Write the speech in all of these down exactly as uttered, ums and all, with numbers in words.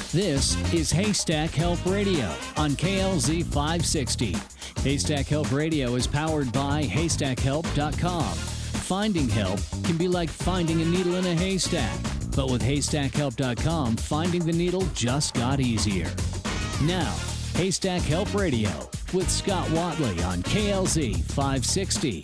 This is Haystack Help Radio on K L Z five sixty. Haystack Help Radio is powered by haystack help dot com. Finding help can be like finding a needle in a haystack, but with haystack help dot com, finding the needle just got easier. Now, Haystack Help Radio with Scott Watley on K L Z five sixty.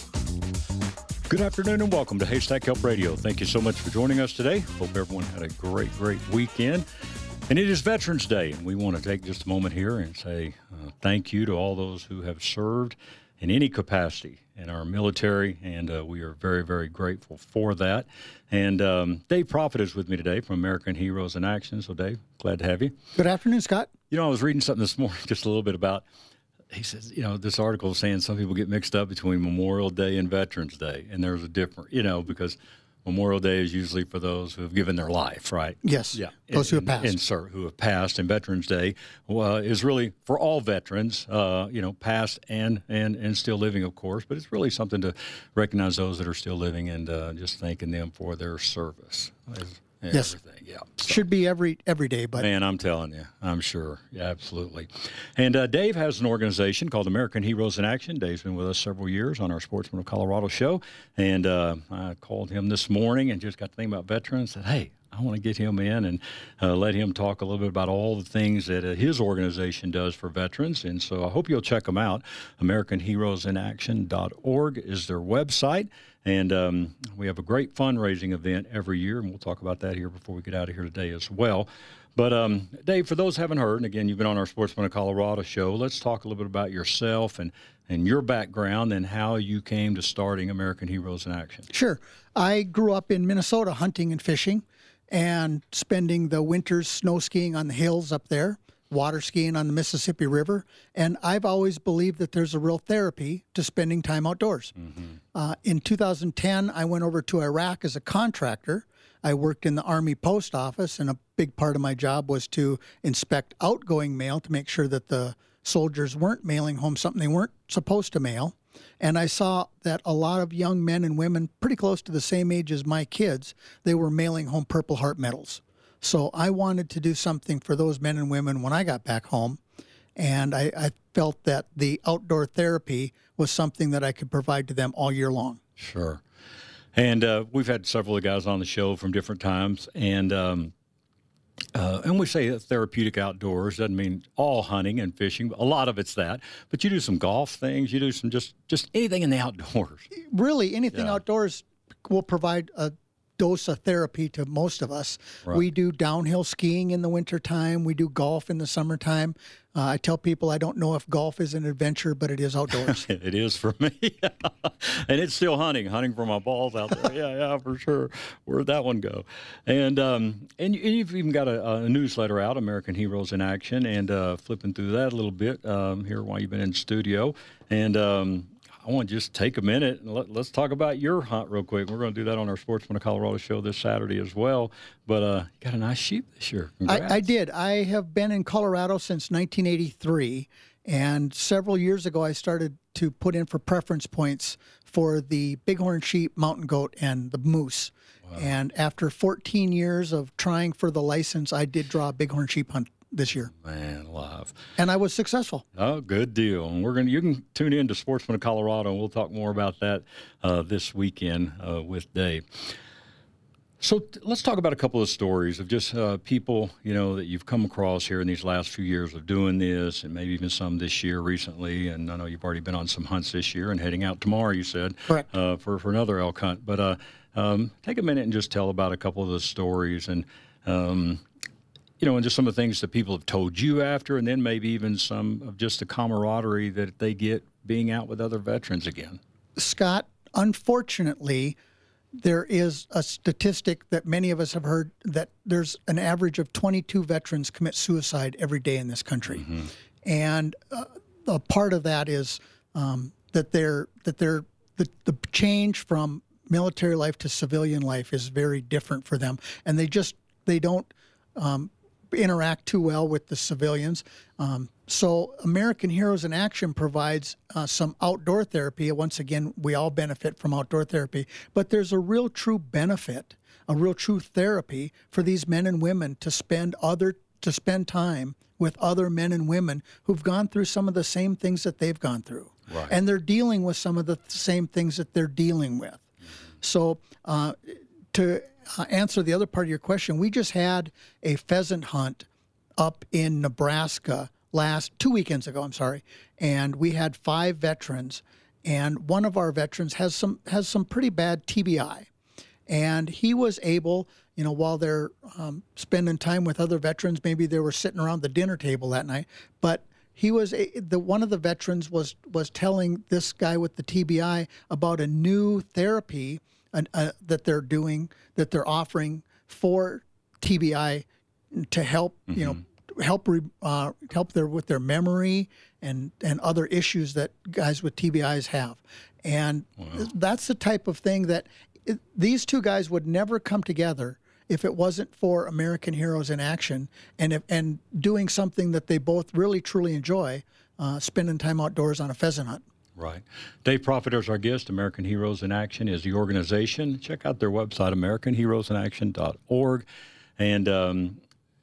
Good afternoon and welcome to Haystack Help Radio. Thank you so much for joining us today. Hope everyone had a great, great weekend. And it is Veterans Day, and we want to take just a moment here and say uh, thank you to all those who have served in any capacity in our military, and uh, we are very, very grateful for that. And um, Dave Prophet is with me today from American Heroes in Action. So, Dave, glad to have you. Good afternoon, Scott. You know, I was reading something this morning just a little bit about, he says, you know, this article is saying some people get mixed up between Memorial Day and Veterans Day, and there's a different, you know, because Memorial Day is usually for those who have given their life, right? Yes. Yeah. Those and, who have passed. And, sir, who have passed. And Veterans Day uh, is really for all veterans, uh, you know, past and, and, and still living, of course. But it's really something to recognize those that are still living and uh, just thanking them for their service. And yes. Everything. Yeah. So, should be every every day, but man, I'm telling you, I'm sure. Yeah, absolutely. And uh, Dave has an organization called American Heroes in Action. Dave's been with us several years on our Sportsman of Colorado show, and uh, I called him this morning and just got to think about veterans. Said, hey, I want to get him in and uh, let him talk a little bit about all the things that uh, his organization does for veterans. And so I hope you'll check them out. American Heroes in Action dot org is their website. And um, we have a great fundraising event every year, and we'll talk about that here before we get out of here today as well. But, um, Dave, for those who haven't heard, and again, you've been on our Sportsman of Colorado show, let's talk a little bit about yourself and, and your background and how you came to starting American Heroes in Action. Sure. I grew up in Minnesota hunting and fishing and spending the winters snow skiing on the hills up there, water skiing on the Mississippi River, and I've always believed that there's a real therapy to spending time outdoors. Mm-hmm. Uh, in two thousand ten, I went over to Iraq as a contractor. I worked in the Army Post Office, and a big part of my job was to inspect outgoing mail to make sure that the soldiers weren't mailing home something they weren't supposed to mail. And I saw that a lot of young men and women, pretty close to the same age as my kids, they were mailing home Purple Heart medals. So I wanted to do something for those men and women when I got back home, and I, I felt that the outdoor therapy was something that I could provide to them all year long. Sure. And uh, we've had several of the guys on the show from different times, and um, uh, and we say therapeutic outdoors doesn't mean all hunting and fishing. A lot of it's that, but you do some golf things, you do some just, just anything in the outdoors. Really, anything Yeah. outdoors will provide a dose of therapy to most of us. Right. We do downhill skiing in the wintertime. We do golf in the summertime. Uh, I tell people I don't know if golf is an adventure, but it is outdoors. It is for me. And it's still hunting, hunting for my balls out there. Yeah, yeah, for sure. Where'd that one go? And um, and you've even got a, a newsletter out, American Heroes in Action, and uh, flipping through that a little bit um, here while you've been in studio. And um, I want to just take a minute and let, let's talk about your hunt real quick. We're going to do that on our Sportsman of Colorado show this Saturday as well. But uh, you got a nice sheep this year. Congrats. I, I did. I have been in Colorado since nineteen eighty-three, and several years ago I started to put in for preference points for the bighorn sheep, mountain goat, and the moose. Wow. And after fourteen years of trying for the license, I did draw a bighorn sheep hunt this year. Man alive. And I was successful. Oh, good deal. And we're going to, you can tune in to Sportsman of Colorado, and we'll talk more about that uh, this weekend uh, with Dave. So t- let's talk about a couple of stories of just uh, people, you know, that you've come across here in these last few years of doing this, and maybe even some this year recently. And I know you've already been on some hunts this year and heading out tomorrow, you said, Correct. Uh, for, for another elk hunt. But uh, um, take a minute and just tell about a couple of the stories and, um, you know, and just some of the things that people have told you after, and then maybe even some of just the camaraderie that they get being out with other veterans again. Scott, unfortunately, there is a statistic that many of us have heard that there's an average of twenty-two veterans commit suicide every day in this country. Mm-hmm. And uh, a part of that is um, that they're, that they're, the, the change from military life to civilian life is very different for them. And they just, they don't um, interact too well with the civilians. Um, so American Heroes in Action provides uh, some outdoor therapy. Once again, we all benefit from outdoor therapy, but there's a real true benefit, a real true therapy for these men and women to spend other to spend time with other men and women who've gone through some of the same things that they've gone through. Right. And they're dealing with some of the same things that they're dealing with. Mm-hmm. So uh, to uh, answer the other part of your question, we just had a pheasant hunt up in Nebraska last two weekends ago, I'm sorry, and we had five veterans, and one of our veterans has some has some pretty bad T B I. And he was able, you know, while they're um, spending time with other veterans, maybe they were sitting around the dinner table that night, but he was a, the one of the veterans was was telling this guy with the T B I about a new therapy an, uh, that they're doing, that they're offering for T B I to help, mm-hmm. you know, help uh, help their with their memory and and other issues that guys with T B Is have. And wow. that's the type of thing that it, these two guys would never come together if it wasn't for American Heroes in Action and if, and doing something that they both really truly enjoy, uh, spending time outdoors on a pheasant hunt. Right. Dave Proffitt is our guest. American Heroes in Action is the organization. Check out their website, american heroes in action dot org. And um,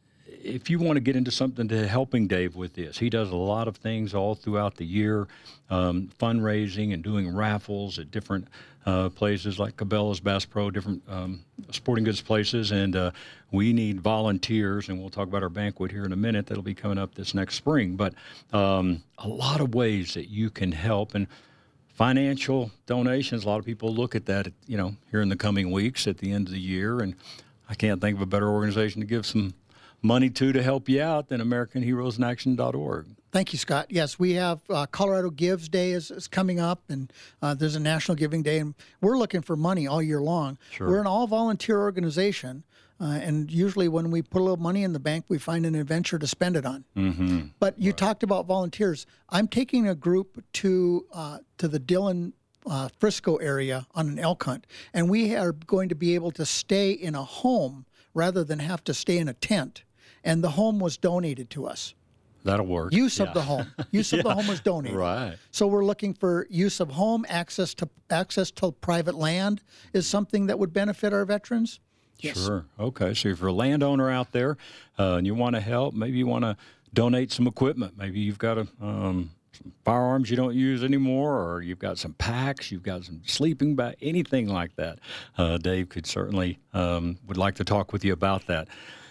if you want to get into something to helping Dave with this, he does a lot of things all throughout the year, um, fundraising and doing raffles at different uh, places like Cabela's, Bass Pro, different um, sporting goods places. And uh, we need volunteers, and we'll talk about our banquet here in a minute. That'll be coming up this next spring. But um, a lot of ways that you can help. And financial donations, a lot of people look at that, you know, here in the coming weeks at the end of the year. And I can't think of a better organization to give some money to to help you out than american heroes in action dot org. Thank you, Scott. Yes, we have uh, Colorado Gives Day is, is coming up, and uh, there's a National Giving Day, and we're looking for money all year long. Sure. We're an all-volunteer organization, uh, and usually when we put a little money in the bank, we find an adventure to spend it on. Mm-hmm. But you right. talked about volunteers. I'm taking a group to uh, to the Dillon uh, Frisco area on an elk hunt, and we are going to be able to stay in a home rather than have to stay in a tent. And the home was donated to us. That'll work. Use yeah. of the home. Use yeah. of the home was donated. Right. So we're looking for use of home, access to access to private land is something that would benefit our veterans. Yes. Sure. Okay. So if you're a landowner out there uh, and you want to help, maybe you want to donate some equipment. Maybe you've got a, um, some firearms you don't use anymore, or you've got some packs, you've got some sleeping bags, anything like that. Uh, Dave could certainly um, would like to talk with you about that.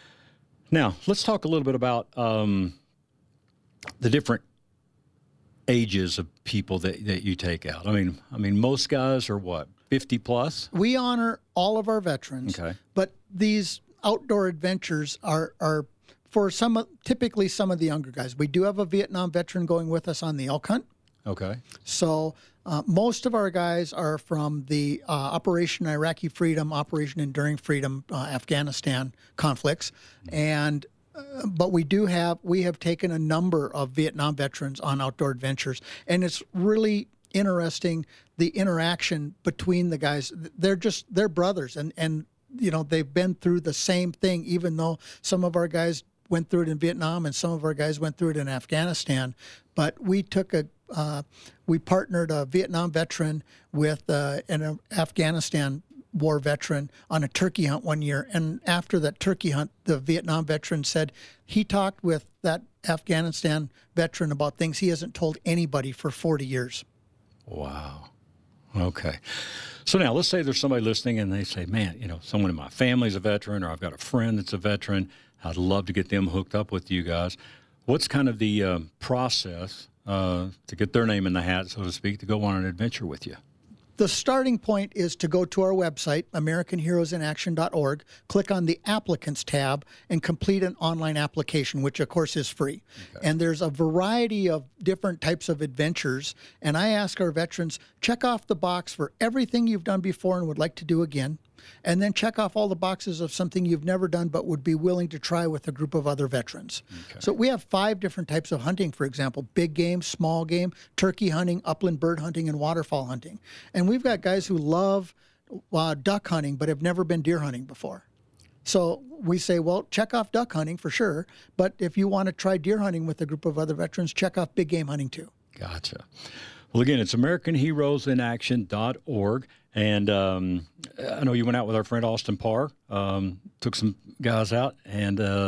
Now, let's talk a little bit about um, the different ages of people that, that you take out. I mean, I mean, most guys are what, fifty plus? We honor all of our veterans, okay. but these outdoor adventures are are for some, typically some of the younger guys. We do have a Vietnam veteran going with us on the elk hunt. Okay. So uh, most of our guys are from the uh, Operation Iraqi Freedom, Operation Enduring Freedom, uh, Afghanistan conflicts, and uh, but we do have we have taken a number of Vietnam veterans on outdoor adventures, and it's really interesting the interaction between the guys. They're just they're brothers, and and you know they've been through the same thing, even though some of our guys went through it in Vietnam and some of our guys went through it in Afghanistan. But we took a Uh, we partnered a Vietnam veteran with uh, an Afghanistan war veteran on a turkey hunt one year. And after that turkey hunt, the Vietnam veteran said he talked with that Afghanistan veteran about things he hasn't told anybody for forty years. Wow. Okay. So now let's say there's somebody listening and they say, man, you know, someone in my family's a veteran, or I've got a friend that's a veteran. I'd love to get them hooked up with you guys. What's kind of the uh, process Uh, to get their name in the hat, so to speak, to go on an adventure with you? The starting point is to go to our website, american heroes in action dot org, click on the Applicants tab, and complete an online application, which, of course, is free. Okay. And there's a variety of different types of adventures, and I ask our veterans, check off the box for everything you've done before and would like to do again, and then check off all the boxes of something you've never done but would be willing to try with a group of other veterans. Okay. So we have five different types of hunting, for example, big game, small game, turkey hunting, upland bird hunting, and waterfowl hunting. And we've got guys who love uh, duck hunting but have never been deer hunting before. So we say, well, check off duck hunting for sure, but if you want to try deer hunting with a group of other veterans, check off big game hunting too. Gotcha. Well, again, it's american heroes in action dot org. And um, I know you went out with our friend Austin Parr, um, took some guys out, and uh,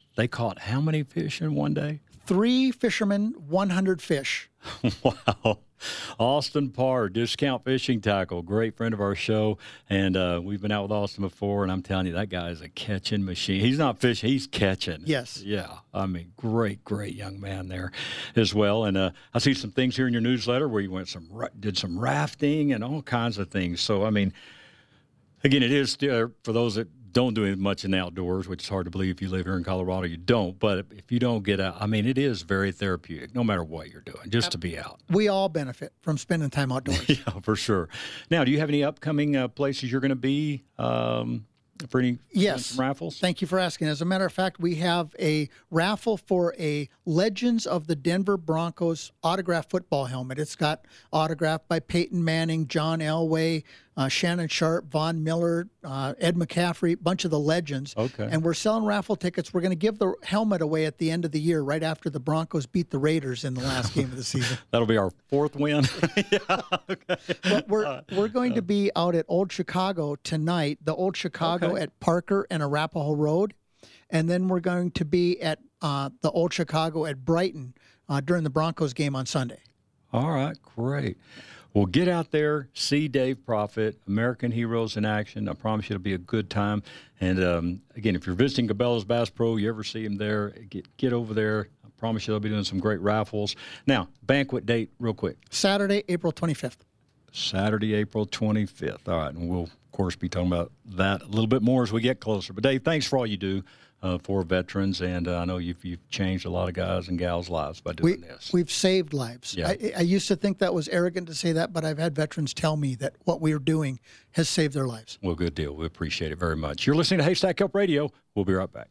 they caught how many fish in one day? Three fishermen, one hundred fish. Wow. Austin Parr, Discount Fishing Tackle, great friend of our show. And uh, we've been out with Austin before, and I'm telling you, that guy is a catching machine. He's not fishing, he's catching. Yes. Yeah. I mean, great, great young man there as well. And uh, I see some things here in your newsletter where you went some did some rafting and all kinds of things. So, I mean, again, it is uh, for those that don't do much in the outdoors, which is hard to believe if you live here in Colorado, you don't. But if you don't get out, I mean, it is very therapeutic, no matter what you're doing, just to be out. We all benefit from spending time outdoors. Yeah, for sure. Now, do you have any upcoming uh, places you're going to be um, for any yes. raffles? Thank you for asking. As a matter of fact, we have a raffle for a Legends of the Denver Broncos autographed football helmet. It's got autographed by Peyton Manning, John Elway, uh, Shannon Sharp, Von Miller, uh, Ed McCaffrey, a bunch of the legends. Okay. And we're selling raffle tickets. We're going to give the helmet away at the end of the year, right after the Broncos beat the Raiders in the last game of the season. That'll be our fourth win. Yeah, okay. But we're we're going to be out at Old Chicago tonight, the Old Chicago Okay. at Parker and Arapahoe Road. And then we're going to be at uh, the Old Chicago at Brighton uh, during the Broncos game on Sunday. All right, great. Well, get out there, see Dave Proffitt, American Heroes in Action. I promise you it'll be a good time. And, um, again, if you're visiting Cabela's Bass Pro, you ever see him there, get get over there. I promise you they'll be doing some great raffles. Now, banquet date real quick. Saturday, April twenty-fifth. Saturday, April twenty-fifth. All right, and we'll, of course, be talking about that a little bit more as we get closer. But, Dave, thanks for all you do uh, for veterans, and uh, I know you've, you've changed a lot of guys and gals' lives by doing we, this. We've saved lives. Yeah. I, I used to think that was arrogant to say that, but I've had veterans tell me that what we are doing has saved their lives. Well, good deal. We appreciate it very much. You're listening to Haystack Help Radio. We'll be right back.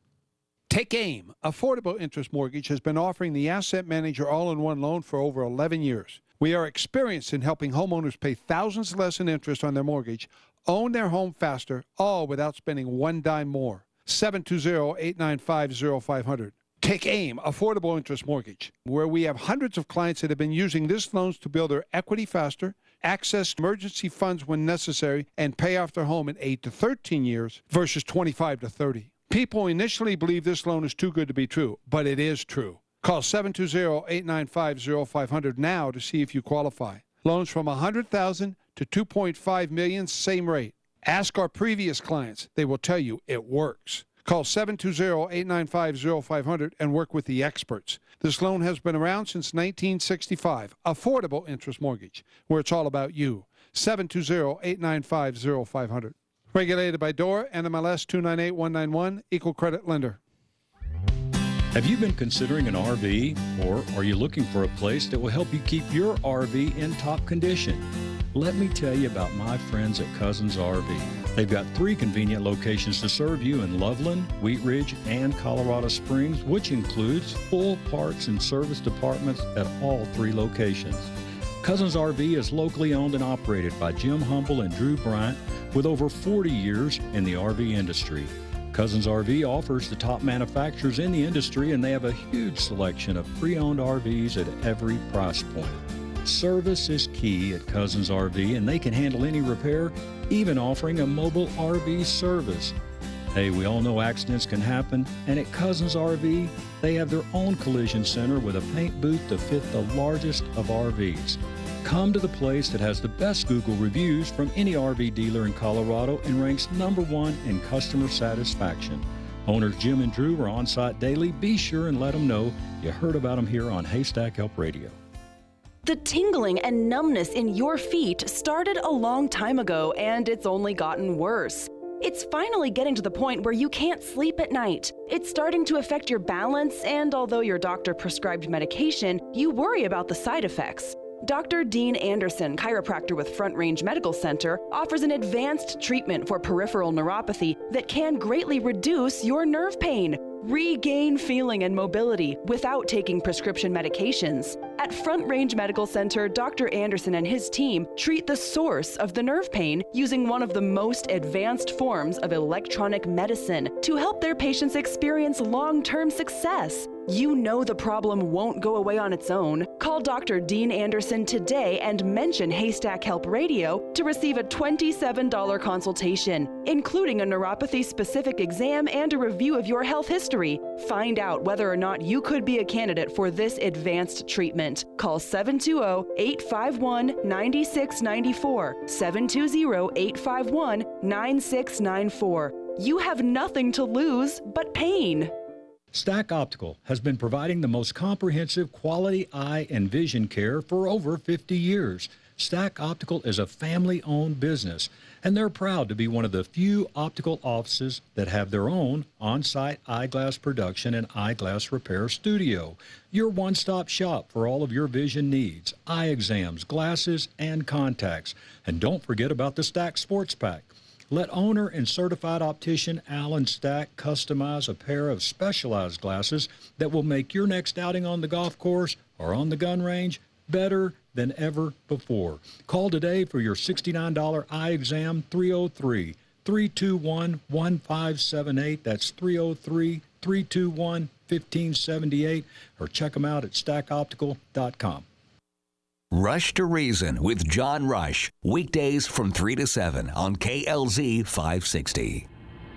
Take AIM. Affordable Interest Mortgage has been offering the Asset Manager all-in-one loan for over eleven years. We are experienced in helping homeowners pay thousands less in interest on their mortgage, own their home faster, all without spending one dime more. seven two zero, eight nine five, zero five zero zero. Take AIM, Affordable Interest Mortgage, where we have hundreds of clients that have been using this loans to build their equity faster, access emergency funds when necessary, and pay off their home in eight to thirteen years versus twenty-five to thirty. People initially believe this loan is too good to be true, but it is true. Call seven two zero, eight nine five, zero five zero zero now to see if you qualify. Loans from one hundred thousand dollars to two point five million dollars, same rate. Ask our previous clients. They will tell you it works. Call seven two zero, eight nine five, zero five zero zero and work with the experts. This loan has been around since nineteen sixty-five. Affordable Interest Mortgage, where it's all about you. seven two zero, eight nine five, zero five zero zero. Regulated by D O R A, N M L S two nine eight one nine one, Equal Credit Lender. Have you been considering an R V, or are you looking for a place that will help you keep your R V in top condition? Let me tell you about my friends at Cousins R V. They've got three convenient locations to serve you in Loveland, Wheat Ridge, and Colorado Springs, which includes full parts and service departments at all three locations. Cousins R V is locally owned and operated by Jim Humble and Drew Bryant with over forty years in the R V industry. Cousins R V offers the top manufacturers in the industry, and they have a huge selection of pre-owned R Vs at every price point. Service is key at Cousins R V, and they can handle any repair, even offering a mobile R V service. Hey, we all know accidents can happen, and at Cousins R V, they have their own collision center with a paint booth to fit the largest of R Vs. Come to the place that has the best Google reviews from any R V dealer in Colorado and ranks number one in customer satisfaction. Owners Jim and Drew are on site daily. Be sure and let them know you heard about them here on Haystack Help Radio. The tingling and numbness in your feet started a long time ago, and it's only gotten worse. It's finally getting to the point where you can't sleep at night. It's starting to affect your balance, and although your doctor prescribed medication, you worry about the side effects. Doctor Dean Anderson, chiropractor with Front Range Medical Center, offers an advanced treatment for peripheral neuropathy that can greatly reduce your nerve pain. Regain feeling and mobility without taking prescription medications. At Front Range Medical Center, Doctor Anderson and his team treat the source of the nerve pain using one of the most advanced forms of electronic medicine to help their patients experience long-term success. You know the problem won't go away on its own. Call Doctor Dean Anderson today and mention Haystack Help Radio to receive a twenty-seven dollars consultation, including a neuropathy-specific exam and a review of your health history. Find out whether or not you could be a candidate for this advanced treatment. Call seven two zero, eight five one, nine six nine four, seven two zero, eight five one, nine six nine four. You have nothing to lose but pain. Stack Optical has been providing the most comprehensive quality eye and vision care for over fifty years. Stack Optical is a family-owned business, and they're proud to be one of the few optical offices that have their own on-site eyeglass production and eyeglass repair studio. Your one-stop shop for all of your vision needs, eye exams, glasses, and contacts. And don't forget about the Stack Sports Pack. Let owner and certified optician Alan Stack customize a pair of specialized glasses that will make your next outing on the golf course or on the gun range better than ever before. Call today for your sixty-nine dollars eye exam, three oh three, three two one, one five seven eight. That's three oh three, three two one, one five seven eight, or check them out at stack optical dot com. Rush to Reason with John Rush, weekdays from three to seven on K L Z five sixty.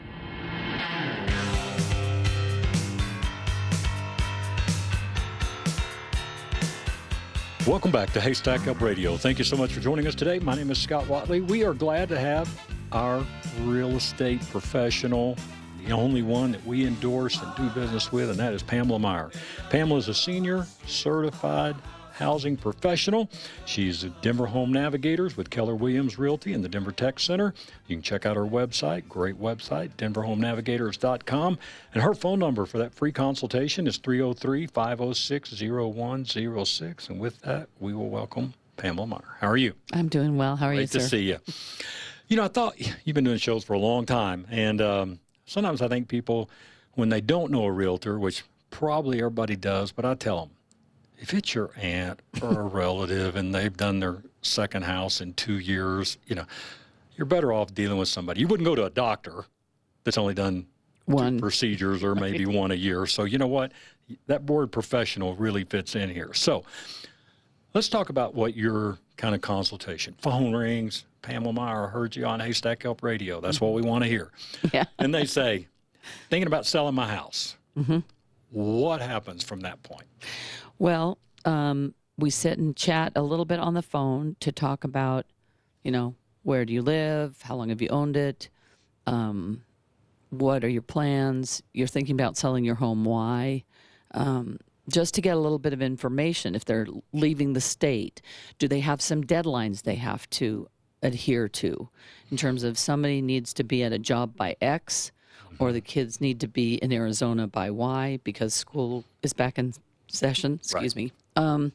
Welcome back to Haystack Help Radio. Thank you so much for joining us today. My name is Scott Watley. We are glad to have our real estate professional, the only one that we endorse and do business with, and that is Pamela Meyer. Pamela is a senior certified housing professional. She's at Denver Home Navigators with Keller Williams Realty in the Denver Tech Center. You can check out her website, great website, denver home navigators dot com. And her phone number for that free consultation is three oh three, five oh six, oh one oh six. And with that, we will welcome Pamela Meyer. How are you? I'm doing well. How are Great you, sir? Great to see you. You know, I thought you've been doing shows for a long time. And um, sometimes I think people, when they don't know a realtor, which probably everybody does, but I tell them, if it's your aunt or a relative and they've done their second house in two years, you know, you're better off dealing with somebody. You wouldn't go to a doctor that's only done one two procedures or maybe right. one a year. So you know what? That word professional really fits in here. So let's talk about what your kind of consultation. Phone rings. Pamela Meyer, I heard you on Haystack Help Radio. That's what we want to hear. Yeah. And they say, thinking about selling my house. Mm-hmm. What happens from that point? Well, um, we sit and chat a little bit on the phone to talk about, you know, where do you live? How long have you owned it? Um, what are your plans? You're thinking about selling your home. Why? Um, just to get a little bit of information. If they're leaving the state, do they have some deadlines they have to adhere to in terms of somebody needs to be at a job by X or the kids need to be in Arizona by Y because school is back in session, excuse right. me. Um,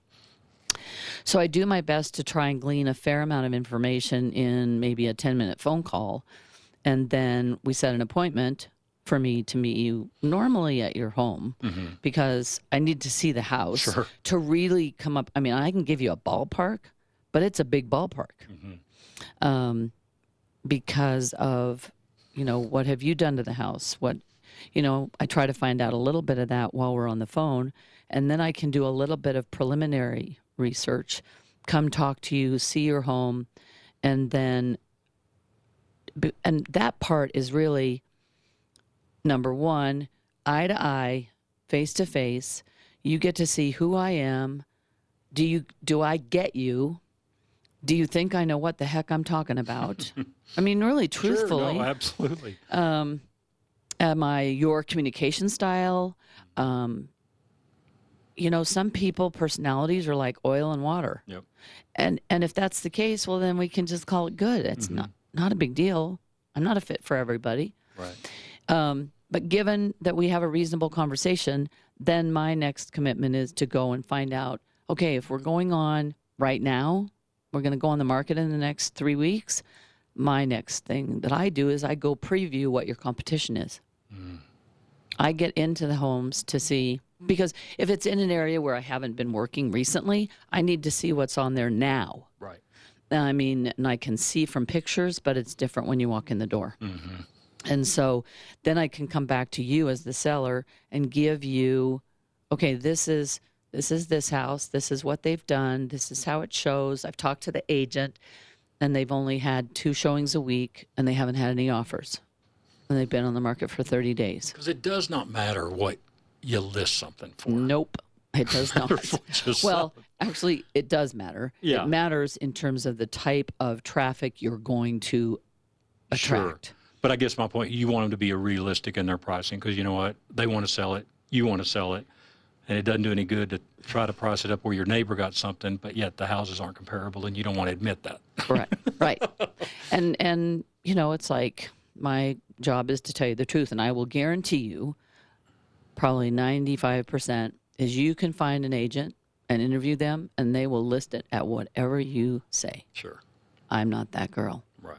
so I do my best to try and glean a fair amount of information in maybe a ten-minute phone call, and then we set an appointment for me to meet you normally at your home mm-hmm. because I need to see the house sure. to really come up. I mean, I can give you a ballpark, but it's a big ballpark mm-hmm. um, because of, you know, what have you done to the house? What You know, I try to find out a little bit of that while we're on the phone, and then I can do a little bit of preliminary research, come talk to you, see your home, and then, and that part is really, number one, eye to eye, face to face. You get to see who I am. Do you? Do I get you? Do you think I know what the heck I'm talking about? I mean, really, truthfully. Sure, no, absolutely. Um, Am I your communication style? Um, you know, some people, personalities are like oil and water. Yep. And and if that's the case, well, then we can just call it good. It's mm-hmm. not, not a big deal. I'm not a fit for everybody. Right. Um, but given that we have a reasonable conversation, then my next commitment is to go and find out, okay, if we're going on right now, we're going to go on the market in the next three weeks. My next thing that I do is I go preview what your competition is. Mm. I get into the homes to see, because if it's in an area where I haven't been working recently, I need to see what's on there now. Right. I mean, and I can see from pictures, but it's different when you walk in the door. Mm-hmm. And so then I can come back to you as the seller and give you, okay, this is this is this house, this is what they've done, this is how it shows. I've talked to the agent, and they've only had two showings a week, and they haven't had any offers. And they've been on the market for thirty days. Because it does not matter what you list something for. Nope, it does not. Well, actually, it does matter. Yeah. It matters in terms of the type of traffic you're going to attract. Sure. But I guess my point, you want them to be realistic in their pricing, because you know what? They want to sell it. You want to sell it. And it doesn't do any good to try to price it up where your neighbor got something, but yet the houses aren't comparable, and you don't want to admit that. Right, right. And, and you know, it's like my job is to tell you the truth, and I will guarantee you probably ninety-five percent is you can find an agent and interview them, and they will list it at whatever you say. Sure. I'm not that girl. Right.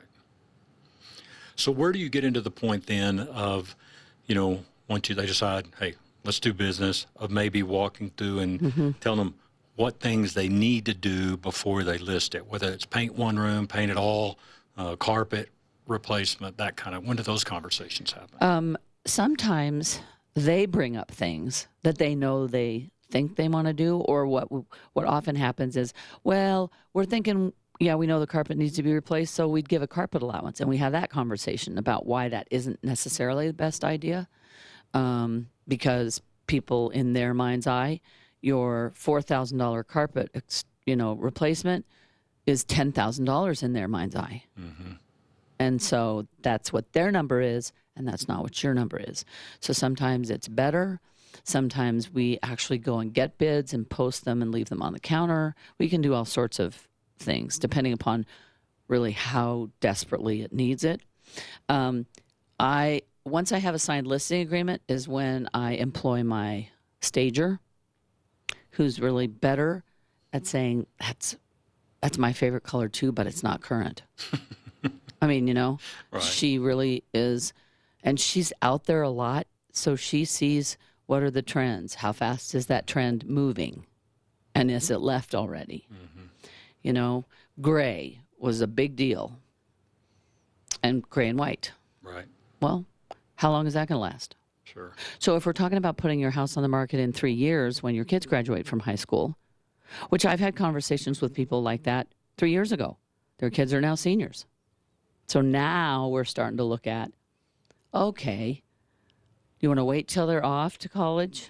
So where do you get into the point then of, you know, once you, they decide, hey, let's do business, of maybe walking through and mm-hmm. telling them what things they need to do before they list it, whether it's paint one room, paint it all, uh, carpet replacement, that kind of, when do those conversations happen? Um, sometimes they bring up things that they know they think they want to do, or what what often happens is, well, we're thinking, yeah, we know the carpet needs to be replaced, so we'd give a carpet allowance, and we have that conversation about why that isn't necessarily the best idea. Um, because people in their mind's eye, your four thousand dollars carpet, you know, replacement is ten thousand dollars in their mind's eye. Mm-hmm. And so that's what their number is, and that's not what your number is. So sometimes it's better. Sometimes we actually go and get bids and post them and leave them on the counter. We can do all sorts of things depending upon really how desperately it needs it. Um, I... Once I have a signed listing agreement is when I employ my stager, who's really better at saying, that's that's my favorite color too, but it's not current. I mean, you know, right. She really is, and she's out there a lot, so she sees what are the trends, how fast is that trend moving, and is it left already? Mm-hmm. You know, gray was a big deal, and gray and white. Right. Well, how long is that going to last? Sure. So if we're talking about putting your house on the market in three years when your kids graduate from high school, which I've had conversations with people like that three years ago. Their kids are now seniors. So now we're starting to look at, okay, you want to wait till they're off to college?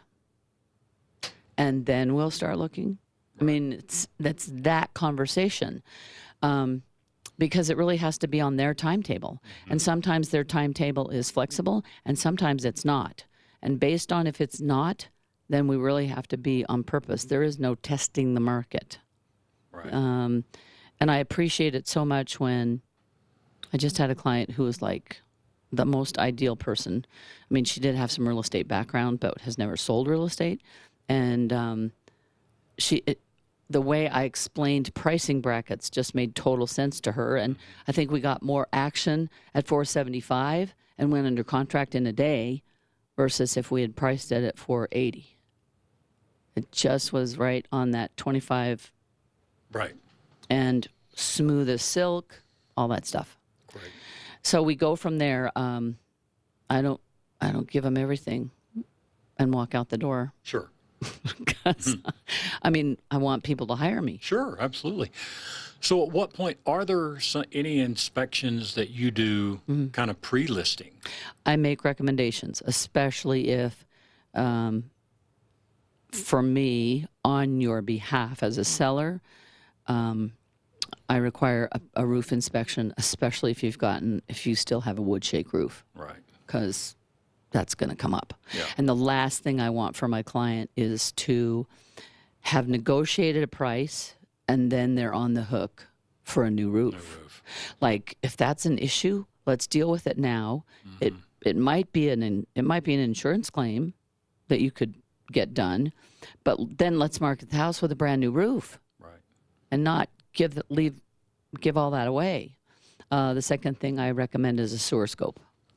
And then we'll start looking? I mean, it's that's that conversation. Um, because it really has to be on their timetable. Mm-hmm. And sometimes their timetable is flexible, and sometimes it's not. And based on if it's not, then we really have to be on purpose. There is no testing the market. Right. Um, and I appreciate it so much when I just had a client who was like the most ideal person. I mean, she did have some real estate background, but has never sold real estate. And um, she... It, the way I explained pricing brackets just made total sense to her. And I think we got more action at four seventy-five and went under contract in a day versus if we had priced it at four eighty. It just was right on that twenty-five. Right. And smooth as silk, all that stuff. Great. So we go from there. Um, I don't, I don't give them everything and walk out the door. Sure. Because, mm-hmm. I mean, I want people to hire me. Sure, absolutely. So at what point, are there some, any inspections that you do mm-hmm. kind of pre-listing? I make recommendations, especially if, um, for me, on your behalf as a seller, um, I require a, a roof inspection, especially if you've gotten, if you still have a wood shake roof. Right. Because that's going to come up. Yeah. And the last thing I want for my client is to have negotiated a price and then they're on the hook for a new roof. New roof. Like, if that's an issue, let's deal with it now. Mm-hmm. It it might be an it might be an insurance claim that you could get done, but then let's market the house with a brand new roof. Right. And not give the, leave give all that away. Uh, the second thing I recommend is a sewer scope.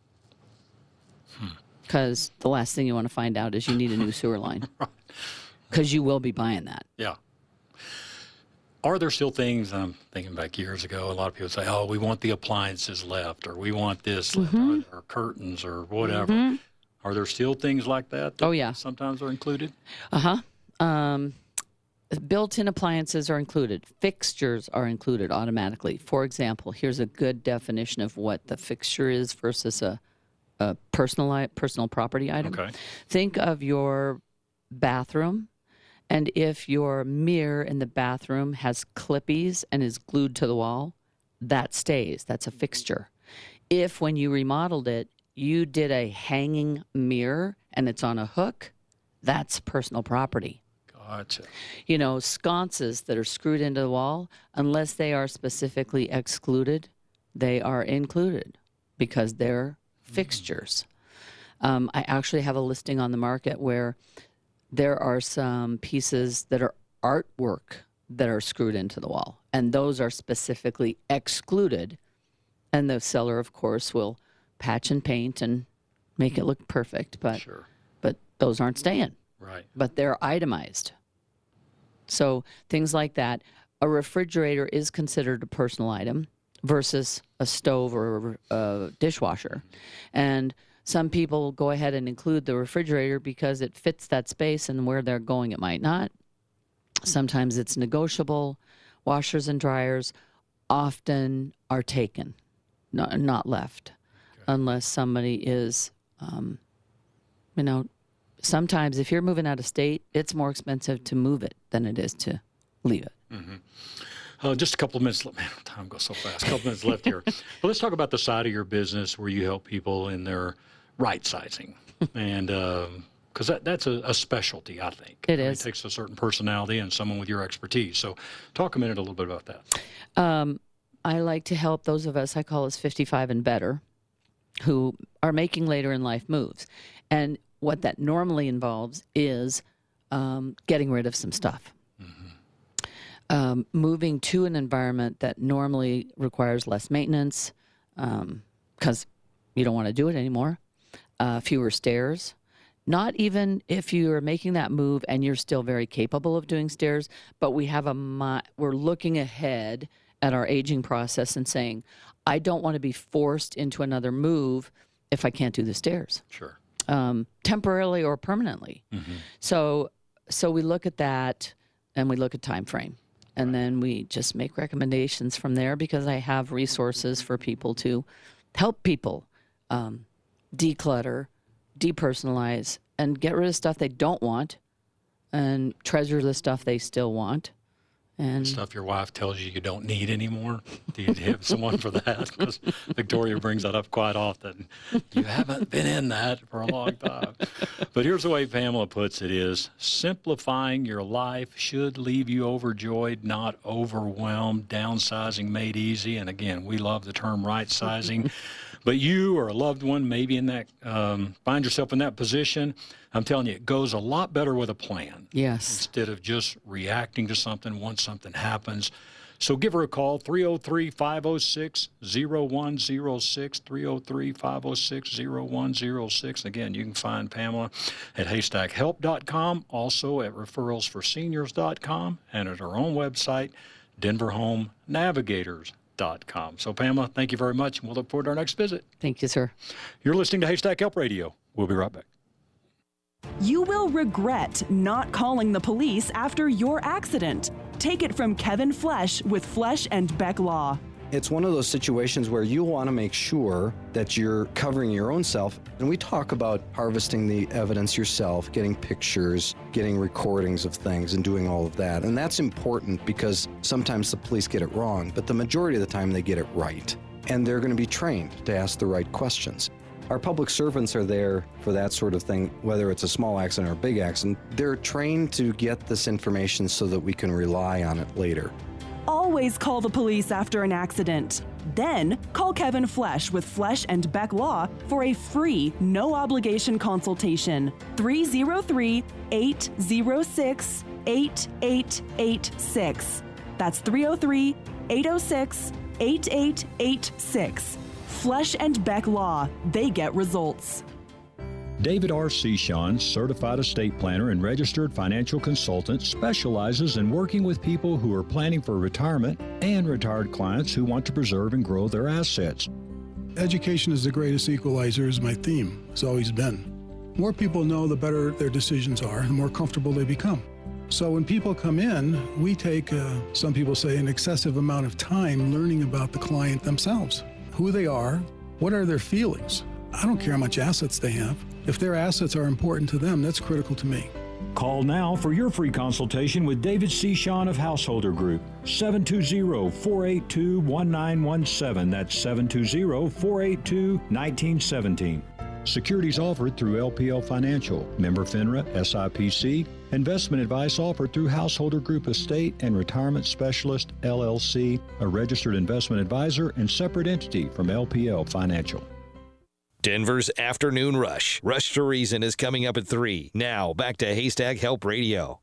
Hmm. Because the last thing you want to find out is you need a new sewer line. Because you will be buying that. Yeah. are there still things, I'm thinking back years ago, a lot of people say, oh, we want the appliances left, or we want this Mm-hmm. left, or, or curtains, or whatever. Mm-hmm. Are there still things like that that Oh, yeah. sometimes are included? Uh-huh. Um, built-in appliances are included. Fixtures are included automatically. For example, here's a good definition of what the fixture is versus a, a personal, personal property item. Okay. Think of your bathroom, and if your mirror in the bathroom has clippies and is glued to the wall, that stays. That's a fixture. If when you remodeled it, you did a hanging mirror and it's on a hook, that's personal property. Gotcha. You know, sconces that are screwed into the wall, unless they are specifically excluded, they are included because they're fixtures. Um, I actually have a listing on the market where there are some pieces that are artwork that are screwed into the wall, and those are specifically excluded. And the seller, of course, will patch and paint and make it look perfect, but Sure. but those aren't staying. Right. But they're itemized. So things like that. A refrigerator is considered a personal item versus a stove or a dishwasher. And some people go ahead and include the refrigerator because it fits that space, and where they're going it might not. Sometimes it's negotiable. Washers and dryers often are taken, not, not left, okay. Unless somebody is, um, you know, sometimes if you're moving out of state, it's more expensive to move it than it is to leave it. Mm-hmm. Uh, just a couple of minutes. Man, time goes so fast. A couple minutes left here. Well, let's talk about the side of your business where you help people in their right sizing, and because um, that that's a, a specialty, I think. It is. It takes a certain personality and someone with your expertise. So, talk a minute, a little bit about that. Um, I like to help those of us, I call us fifty-five and better, who are making later in life moves, and what that normally involves is um, getting rid of some stuff. Mm-hmm. Um, moving to an environment that normally requires less maintenance because um, you don't want to do it anymore, uh, fewer stairs. Not even if you are making that move and you're still very capable of doing stairs, but we have a mi- we're looking ahead at our aging process and saying, I don't want to be forced into another move if I can't do the stairs. Sure. Um, temporarily or permanently. Mm-hmm. So, so we look at that and we look at time frame, and right. then we just make recommendations from there because I have resources for people to help people um, declutter, depersonalize, and get rid of stuff they don't want and treasure the stuff they still want. And stuff your wife tells you you don't need anymore. Do you have someone for that? Because Victoria brings that up quite often. You haven't been in that for a long time. But here's the way Pamela puts it is, simplifying your life should leave you overjoyed, not overwhelmed. Downsizing made easy. And again, we love the term right sizing. But you or a loved one maybe in that, um, find yourself in that position, I'm telling you, it goes a lot better with a plan. Yes. Instead of just reacting to something once something happens. So give her a call, three oh three, five oh six, oh one oh six, three oh three, five oh six, oh one oh six. Again, you can find Pamela at haystack help dot com, also at referrals for seniors dot com, and at her own website, denver home navigators dot com. So, Pamela, thank you very much, and we'll look forward to our next visit. Thank you, sir. You're listening to Haystack Help Radio. We'll be right back. You will regret not calling the police after your accident. Take it from Kevin Flesh with Flesh and Beck Law. It's one of those situations where you want to make sure that you're covering your own self. And we talk about harvesting the evidence yourself, getting pictures, getting recordings of things, and doing all of that. And that's important because sometimes the police get it wrong, but the majority of the time they get it right. And they're going to be trained to ask the right questions. Our public servants are there for that sort of thing, whether it's a small accident or a big accident. They're trained to get this information so that we can rely on it later. Always call the police after an accident. Then call Kevin Flesh with Flesh and Beck Law for a free, no-obligation consultation. three oh three, eight oh six, eight eight eight six. That's three oh three, eight oh six, eight eight eight six. Flesh and Beck Law. They get results. David R. Sechon, certified estate planner and registered financial consultant, specializes in working with people who are planning for retirement and retired clients who want to preserve and grow their assets. Education is the greatest equalizer is my theme. It's always been. More people know, the better their decisions are, the more comfortable they become. So when people come in, we take, uh, some people say, an excessive amount of time learning about the client themselves, who they are, what are their feelings. I don't care how much assets they have. If their assets are important to them, that's critical to me. Call now for your free consultation with David Sechon of Householder Group, seven two zero, four eight two, one nine one seven. That's seven two zero, four eight two, one nine one seven. Securities offered through L P L Financial, member FINRA, S I P C. Investment advice offered through Householder Group Estate and Retirement Specialist, L L C, a registered investment advisor and separate entity from L P L Financial. Denver's Afternoon Rush. Rush to Reason is coming up at three. Now, back to Haystack Help Radio.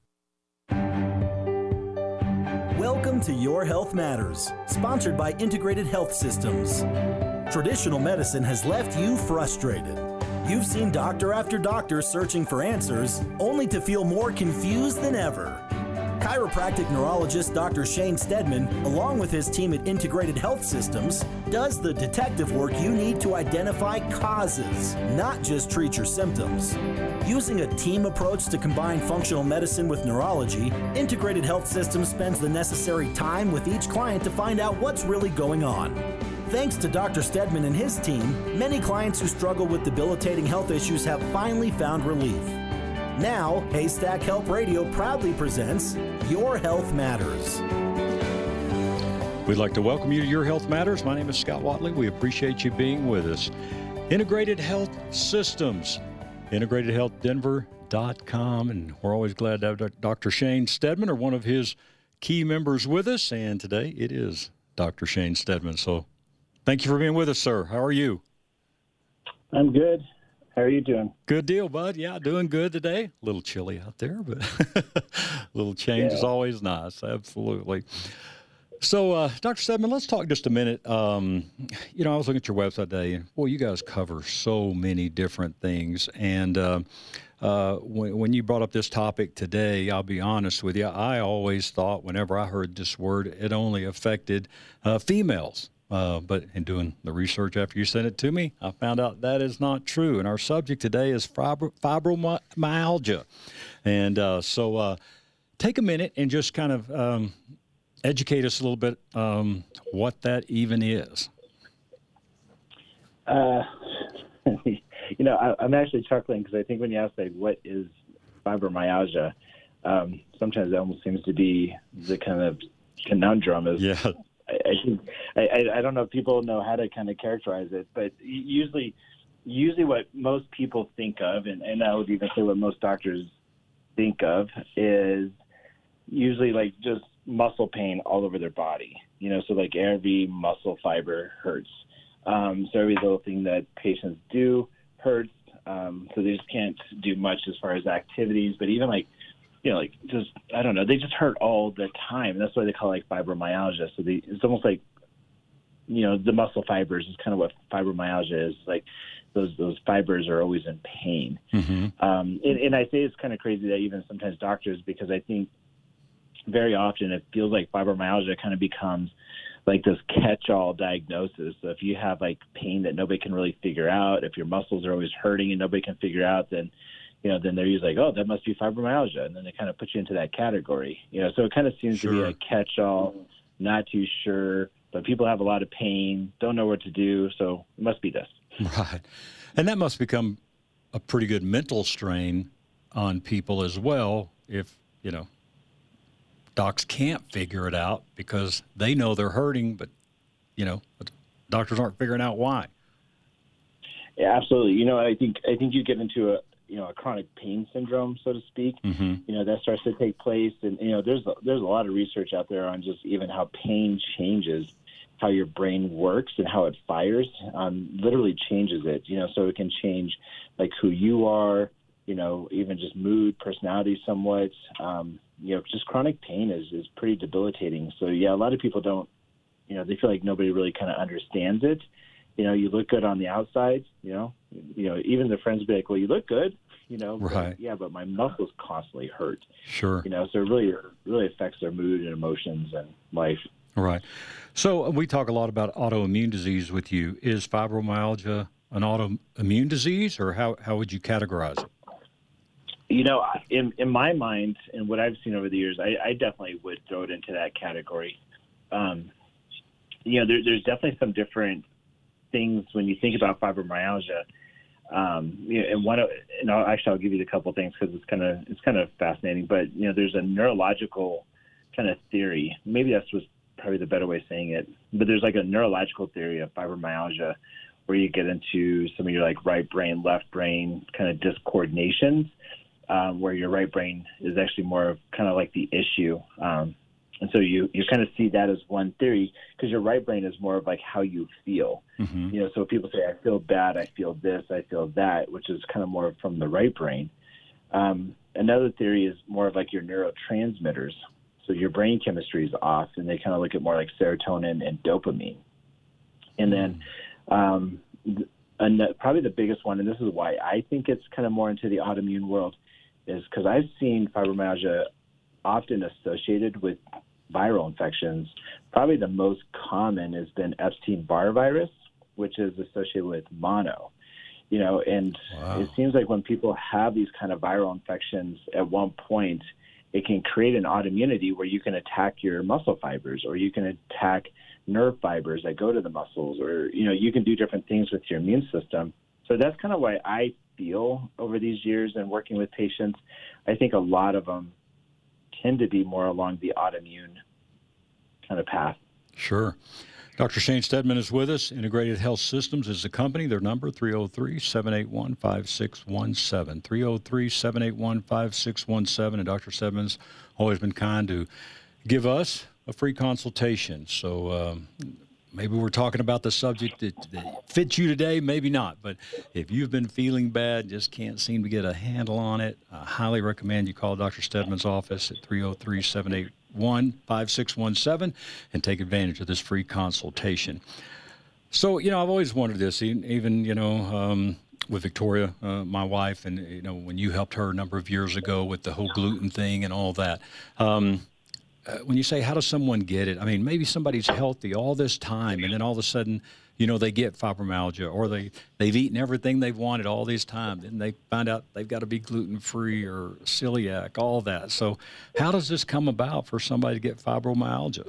Welcome to Your Health Matters, sponsored by Integrated Health Systems. Traditional medicine has left you frustrated. You've seen doctor after doctor searching for answers, only to feel more confused than ever. Chiropractic neurologist Doctor Shane Stedman, along with his team at Integrated Health Systems, does the detective work you need to identify causes, not just treat your symptoms. Using a team approach to combine functional medicine with neurology, Integrated Health Systems spends the necessary time with each client to find out what's really going on. Thanks to Doctor Stedman and his team, many clients who struggle with debilitating health issues have finally found relief. Now, Haystack Help Radio proudly presents Your Health Matters. We'd like to welcome you to Your Health Matters. My name is Scott Watley. We appreciate you being with us. Integrated Health Systems, integrated health denver dot com, and we're always glad to have Doctor Shane Stedman, or one of his key members, with us, and today it is Doctor Shane Stedman. So thank you for being with us, sir. How are you? I'm good. How are you doing? Good deal, bud. Yeah, doing good today. A little chilly out there, but a little change yeah. is always nice. Absolutely. So, uh, Doctor Stedman, let's talk just a minute. Um, you know, I was looking at your website today, and boy, you guys cover so many different things. And uh, uh, when, when you brought up this topic today, I'll be honest with you, I always thought whenever I heard this word, it only affected uh, females. Uh, but in doing the research after you sent it to me, I found out that is not true. And our subject today is fibro- fibromyalgia. And uh, so uh, take a minute and just kind of um, educate us a little bit um, what that even is. Uh, you know, I, I'm actually chuckling because I think when you ask, like, what is fibromyalgia, um, sometimes it almost seems to be the kind of conundrum is. Yeah. I, I think I, I don't know if people know how to kind of characterize it, but usually, usually what most people think of, and, and I would even say what most doctors think of, is usually like just muscle pain all over their body. You know, so like every muscle fiber hurts. Um, so every little thing that patients do hurts. Um, so they just can't do much as far as activities, but even like, you know, like just, I don't know, they just hurt all the time. That's why they call it like fibromyalgia. So they, it's almost like, you know, the muscle fibers is kind of what fibromyalgia is. Like those those fibers are always in pain. Mm-hmm. Um, and, and I say it's kind of crazy that even sometimes doctors, because I think very often it feels like fibromyalgia kind of becomes like this catch-all diagnosis. So if you have like pain that nobody can really figure out, if your muscles are always hurting and nobody can figure out, then you know, then they're usually like, oh, that must be fibromyalgia. And then they kind of put you into that category. You know, so it kind of seems sure. to be a catch-all, not too sure, but people have a lot of pain, don't know what to do, so it must be this. Right. And that must become a pretty good mental strain on people as well if, you know, docs can't figure it out because they know they're hurting, but, you know, doctors aren't figuring out why. Yeah, absolutely. You know, I think I think you get into a, you know, a chronic pain syndrome, so to speak. Mm-hmm. You know, that starts to take place. And, you know, there's a, there's a lot of research out there on just even how pain changes how your brain works and how it fires, um, literally changes it, you know, so it can change like who you are, you know, even just mood, personality somewhat. Um, you know, just chronic pain is, is pretty debilitating. So, yeah, a lot of people don't, you know, they feel like nobody really kind of understands it. you know, you look good on the outside, you know, you know, even the friends be like, well, you look good, you know, right. But, yeah, but my muscles constantly hurt. Sure. You know, so it really, really affects their mood and emotions and life. Right. So we talk a lot about autoimmune disease with you. Is fibromyalgia an autoimmune disease, or how, how would you categorize it? You know, in in my mind and what I've seen over the years, I, I definitely would throw it into that category. Um, you know, there, there's definitely some different things when you think about fibromyalgia. Um, you know, and one, of, and I'll, actually, I'll give you a couple of things because it's kind of it's kind of fascinating. But you know, there's a neurological kind of theory. Maybe that's was probably the better way of saying it. But there's like a neurological theory of fibromyalgia, where you get into some of your like right brain, left brain kind of discoordinations. Um, where your right brain is actually more of kind of like the issue. Um, and so you, you kind of see that as one theory, because your right brain is more of like how you feel. Mm-hmm. You know, so people say, I feel bad, I feel this, I feel that, which is kind of more from the right brain. Um, another theory is more of like your neurotransmitters. So your brain chemistry is off, and they kind of look at more like serotonin and dopamine. And then um, and probably the biggest one, and this is why I think it's kind of more into the autoimmune world, is because I've seen fibromyalgia often associated with viral infections. Probably the most common has been Epstein-Barr virus, which is associated with mono. You know, and wow. It seems like when people have these kind of viral infections, at one point, it can create an autoimmunity where you can attack your muscle fibers, or you can attack nerve fibers that go to the muscles, or, you know, you can do different things with your immune system. So that's kind of why I feel over these years and working with patients, I think a lot of them tend to be more along the autoimmune kind of path. Sure. Doctor Shane Steadman is with us. Integrated Health Systems is the company. Their number, three oh three, seven eight one, five six one seven. three oh three, seven eight one, five six one seven. And Doctor Steadman's always been kind to give us a free consultation. So um, maybe we're talking about the subject that, that fits you today, maybe not. But if you've been feeling bad, just can't seem to get a handle on it, I highly recommend you call Doctor Steadman's office at three oh three, seven eight one, five six one seven and take advantage of this free consultation. So, you know, I've always wondered this, even, you know, um, with Victoria, uh, my wife, and, you know, when you helped her a number of years ago with the whole gluten thing and all that. Um, Uh, when you say, how does someone get it? I mean, maybe somebody's healthy all this time, and then all of a sudden, you know, they get fibromyalgia, or they, they've eaten everything they've wanted all this time. Then they find out they've got to be gluten-free or celiac, all that. So how does this come about for somebody to get fibromyalgia?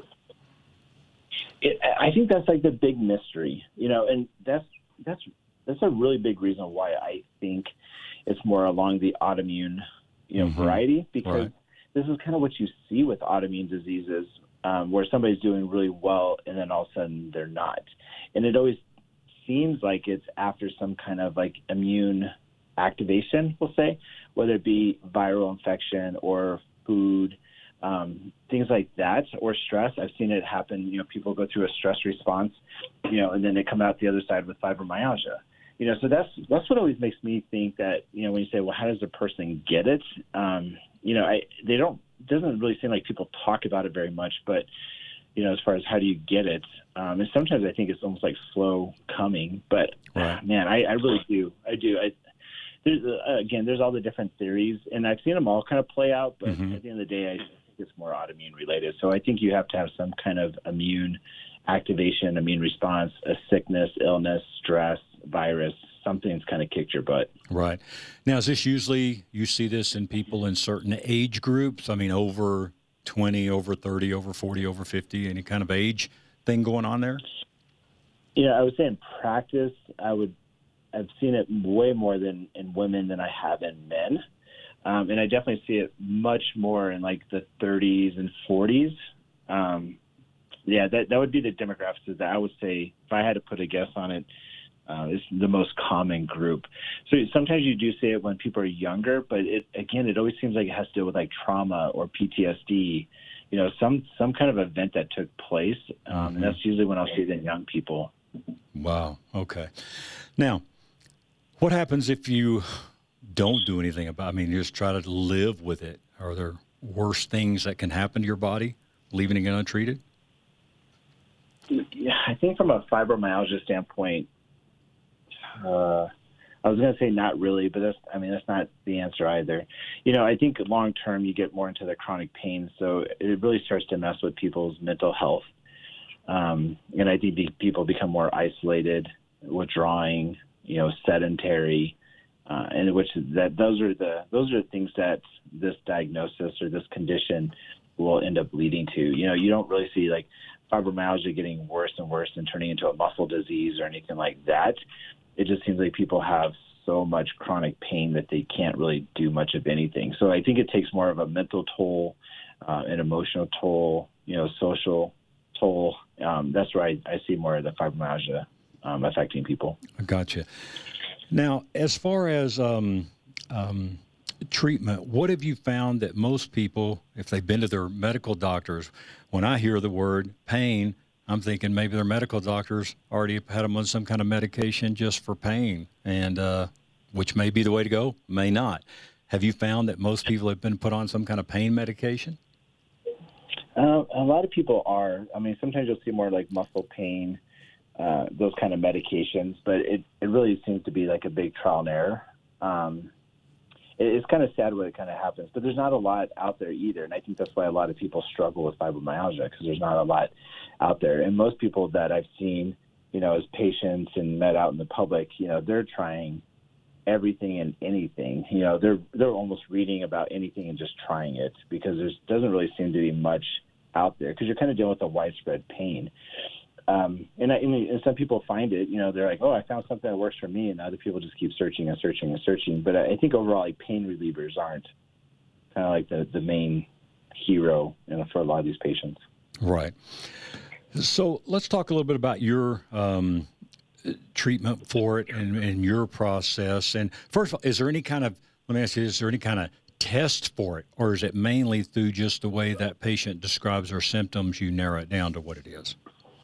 It, I think that's like the big mystery, you know, and that's, that's, that's a really big reason why I think it's more along the autoimmune, you know, mm-hmm. variety, because right. This is kind of what you see with autoimmune diseases, um, where somebody's doing really well and then all of a sudden they're not. And it always seems like it's after some kind of like immune activation, we'll say, whether it be viral infection or food, um, things like that, or stress. I've seen it happen. You know, people go through a stress response, you know, and then they come out the other side with fibromyalgia. You know, so that's that's what always makes me think that, you know, when you say, well, how does a person get it? Um, you know, I they don't it doesn't really seem like people talk about it very much. But, you know, as far as how do you get it, um, and sometimes I think it's almost like slow coming. But right. man, I, I really do. I do. I, there's uh, again, there's all the different theories, and I've seen them all kind of play out. But mm-hmm. at the end of the day, I think it's more autoimmune related. So I think you have to have some kind of immune activation, immune response, a sickness, illness, stress, virus, something's kind of kicked your butt. Right. Now, is this usually, you see this in people in certain age groups? I mean, over twenty, over thirty, over forty, over fifty, any kind of age thing going on there? Yeah, I would say in practice, I would, I've seen it way more than in women than I have in men. Um, and I definitely see it much more in like the thirties and forties. Um, yeah, that, that would be the demographics that I would say, if I had to put a guess on it, Uh, it's the most common group. So sometimes you do see it when people are younger, but it, again, it always seems like it has to do with like trauma or P T S D, you know, some, some kind of event that took place. Um, mm-hmm. And that's usually when I'll see it in young people. Wow. Okay. Now, what happens if you don't do anything about it? I mean, you just try to live with it. Are there worse things that can happen to your body, leaving it untreated? Yeah, I think from a fibromyalgia standpoint, uh, I was going to say not really, but that's, I mean, that's not the answer either. You know, I think long term you get more into the chronic pain, so it really starts to mess with people's mental health. Um, and I think the people become more isolated, withdrawing, you know, sedentary, uh, and which that those are the those are the things that this diagnosis or this condition will end up leading to. You know, you don't really see like fibromyalgia getting worse and worse and turning into a muscle disease or anything like that. It just seems like people have so much chronic pain that they can't really do much of anything. So I think it takes more of a mental toll, uh, an emotional toll, you know, social toll. Um, that's where I, I see more of the fibromyalgia um, affecting people. I gotcha. Now, as far as um, um, treatment, what have you found that most people, if they've been to their medical doctors, when I hear the word pain, I'm thinking maybe their medical doctors already had them on some kind of medication just for pain, and uh, which may be the way to go, may not. Have you found that most people have been put on some kind of pain medication? Uh, a lot of people are. I mean, sometimes you'll see more like muscle pain, uh, those kind of medications, but it, it really seems to be like a big trial and error. Um, it, it's kind of sad when it kind of happens, but there's not a lot out there either, and I think that's why a lot of people struggle with fibromyalgia, because there's not a lot out there. And most people that I've seen, you know, as patients and met out in the public, you know, they're trying everything and anything. You know, they're they're almost reading about anything and just trying it, because there doesn't really seem to be much out there, because you're kind of dealing with a widespread pain. Um, and, I, I mean, and some people find it, you know, they're like, oh, I found something that works for me, and other people just keep searching and searching and searching. But I think overall, like, pain relievers aren't kind of like the, the main hero, you know, for a lot of these patients. Right. So let's talk a little bit about your um, treatment for it and, and your process. And first of all, is there any kind of, let me ask you, is there any kind of test for it, or is it mainly through just the way that patient describes their symptoms, you narrow it down to what it is?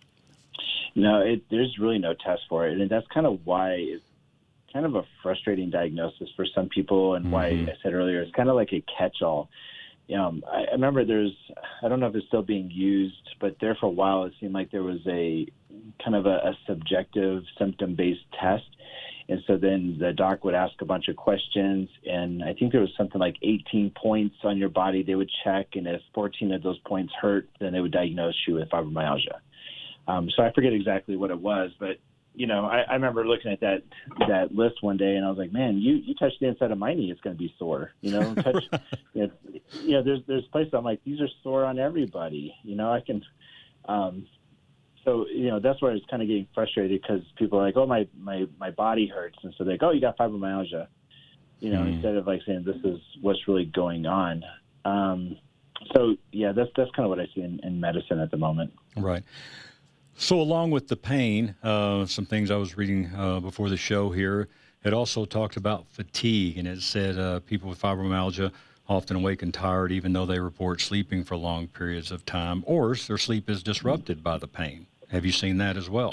No, it, there's really no test for it. And that's kind of why it's kind of a frustrating diagnosis for some people, and mm-hmm. why I said earlier, it's kind of like a catch-all. Um, I, I remember there's, I don't know if it's still being used, but there for a while it seemed like there was a kind of a, a subjective symptom-based test. And so then the doc would ask a bunch of questions, and I think there was something like eighteen points on your body they would check, and if fourteen of those points hurt, then they would diagnose you with fibromyalgia. Um, so I forget exactly what it was, but, you know, I, I remember looking at that that list one day, and I was like, man, you, you touch the inside of my knee, it's going to be sore. You know, touch, you know, you know, there's there's places I'm like, these are sore on everybody. You know, I can um, – So, you know, that's where I was kind of getting frustrated, because people are like, oh, my, my, my body hurts. And so they're like, oh, you got fibromyalgia, you know, mm. instead of like saying this is what's really going on. Um, so, yeah, that's that's kind of what I see in, in medicine at the moment. Right. So along with the pain, uh, some things I was reading uh, before the show here, it also talked about fatigue, and it said uh, people with fibromyalgia often awake and tired even though they report sleeping for long periods of time, or their sleep is disrupted by the pain. Have you seen that as well?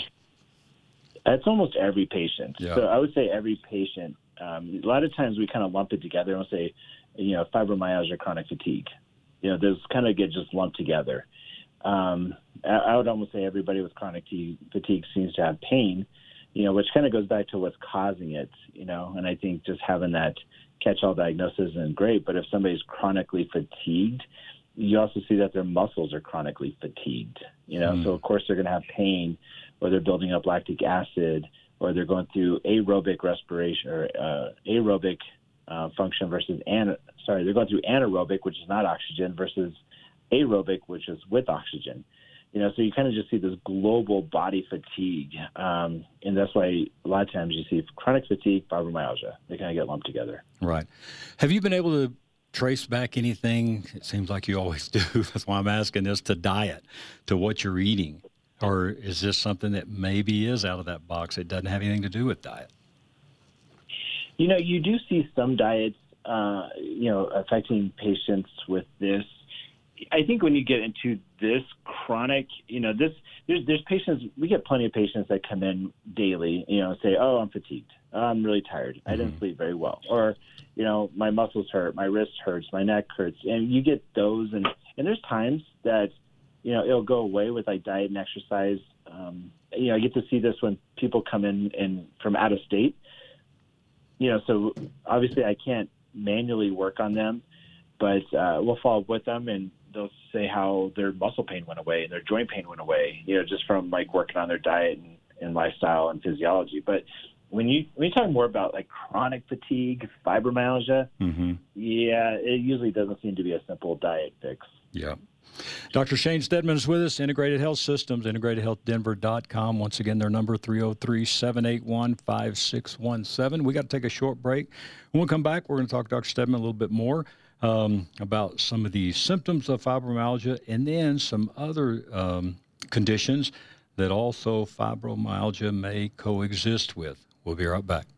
It's almost every patient. Yeah. So I would say every patient. Um, a lot of times we kind of lump it together and we'll say, you know, fibromyalgia, chronic fatigue. You know, those kind of get just lumped together. Um, I, I would almost say everybody with chronic t- fatigue seems to have pain, you know, which kind of goes back to what's causing it, you know, and I think just having that catch-all diagnosis isn't great, but if somebody's chronically fatigued, you also see that their muscles are chronically fatigued, you know, mm. so of course they're going to have pain, or they're building up lactic acid, or they're going through aerobic respiration or uh, aerobic uh, function versus, ana- sorry, they're going through anaerobic, which is not oxygen, versus aerobic, which is with oxygen. You know, so you kind of just see this global body fatigue, um, and that's why a lot of times you see chronic fatigue, fibromyalgia. They kind of get lumped together. Right. Have you been able to trace back anything? It seems like you always do. That's why I'm asking this, to diet, to what you're eating. Or is this something that maybe is out of that box? It doesn't have anything to do with diet. You know, you do see some diets, uh, you know, affecting patients with this. I think when you get into this chronic, you know, this there's there's patients, we get plenty of patients that come in daily, you know, say, oh, I'm fatigued. Oh, I'm really tired. I didn't mm-hmm. sleep very well. Or, you know, my muscles hurt, my wrist hurts, my neck hurts. And you get those. And, and there's times that, you know, it'll go away with like diet and exercise. Um, you know, I get to see this when people come in, in from out of state. You know, so obviously I can't manually work on them, but uh, we'll follow up with them and they'll say how their muscle pain went away and their joint pain went away, you know, just from like working on their diet and, and lifestyle and physiology. But when you when you talk more about like chronic fatigue, fibromyalgia, mm-hmm. yeah, it usually doesn't seem to be a simple diet fix. Yeah. Doctor Shane Steadman is with us, Integrated Health Systems, integrated health denver dot com. Once again, their number three oh three, seven eight one, five six one seven. We got to take a short break. When we come back, we're going to talk to Doctor Steadman a little bit more um, about some of the symptoms of fibromyalgia and then some other um, conditions that also fibromyalgia may coexist with. We'll be right back.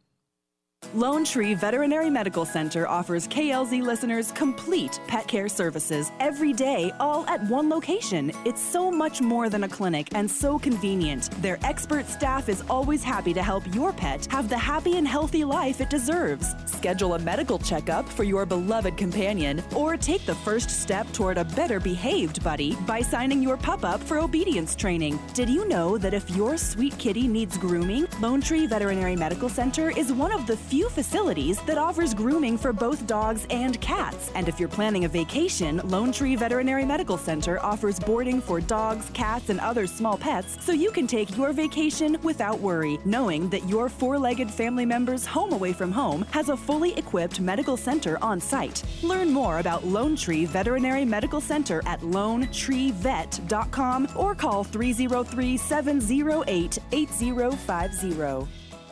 Lone Tree Veterinary Medical Center offers K L Z listeners complete pet care services every day, all at one location. It's so much more than a clinic and so convenient. Their expert staff is always happy to help your pet have the happy and healthy life it deserves. Schedule a medical checkup for your beloved companion or take the first step toward a better behaved buddy by signing your pup up for obedience training. Did you know that if your sweet kitty needs grooming, Lone Tree Veterinary Medical Center is one of the few facilities that offers grooming for both dogs and cats. And if you're planning a vacation, Lone Tree Veterinary Medical Center offers boarding for dogs, cats, and other small pets so you can take your vacation without worry, knowing that your four-legged family member's home away from home has a fully equipped medical center on site. Learn more about Lone Tree Veterinary Medical Center at lone tree vet dot com or call three oh three, seven oh eight, eight oh five oh.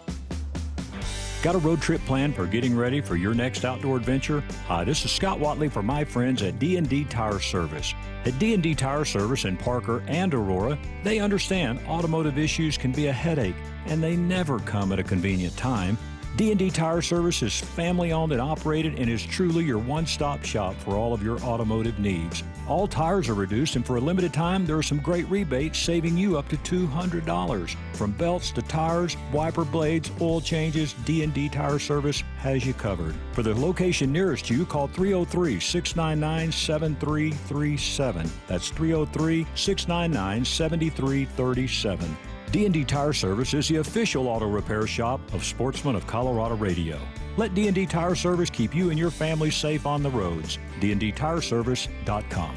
Got a road trip planned for getting ready for your next outdoor adventure? Hi, this is Scott Watley for my friends at D and D Tire Service. At D and D Tire Service in Parker and Aurora, they understand automotive issues can be a headache, and they never come at a convenient time. D and D Tire Service is family-owned and operated and is truly your one-stop shop for all of your automotive needs. All tires are reduced, and for a limited time, there are some great rebates saving you up to two hundred dollars. From belts to tires, wiper blades, oil changes, D and D Tire Service has you covered. For the location nearest you, call three oh three, six nine nine, seven three three seven. That's three oh three, six nine nine, seven three three seven. D and D Tire Service is the official auto repair shop of Sportsman of Colorado Radio. Let D and D Tire Service keep you and your family safe on the roads. D and D tire service dot com.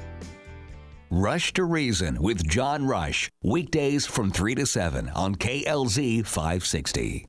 Rush to Reason with John Rush. Weekdays from three to seven on K L Z five sixty.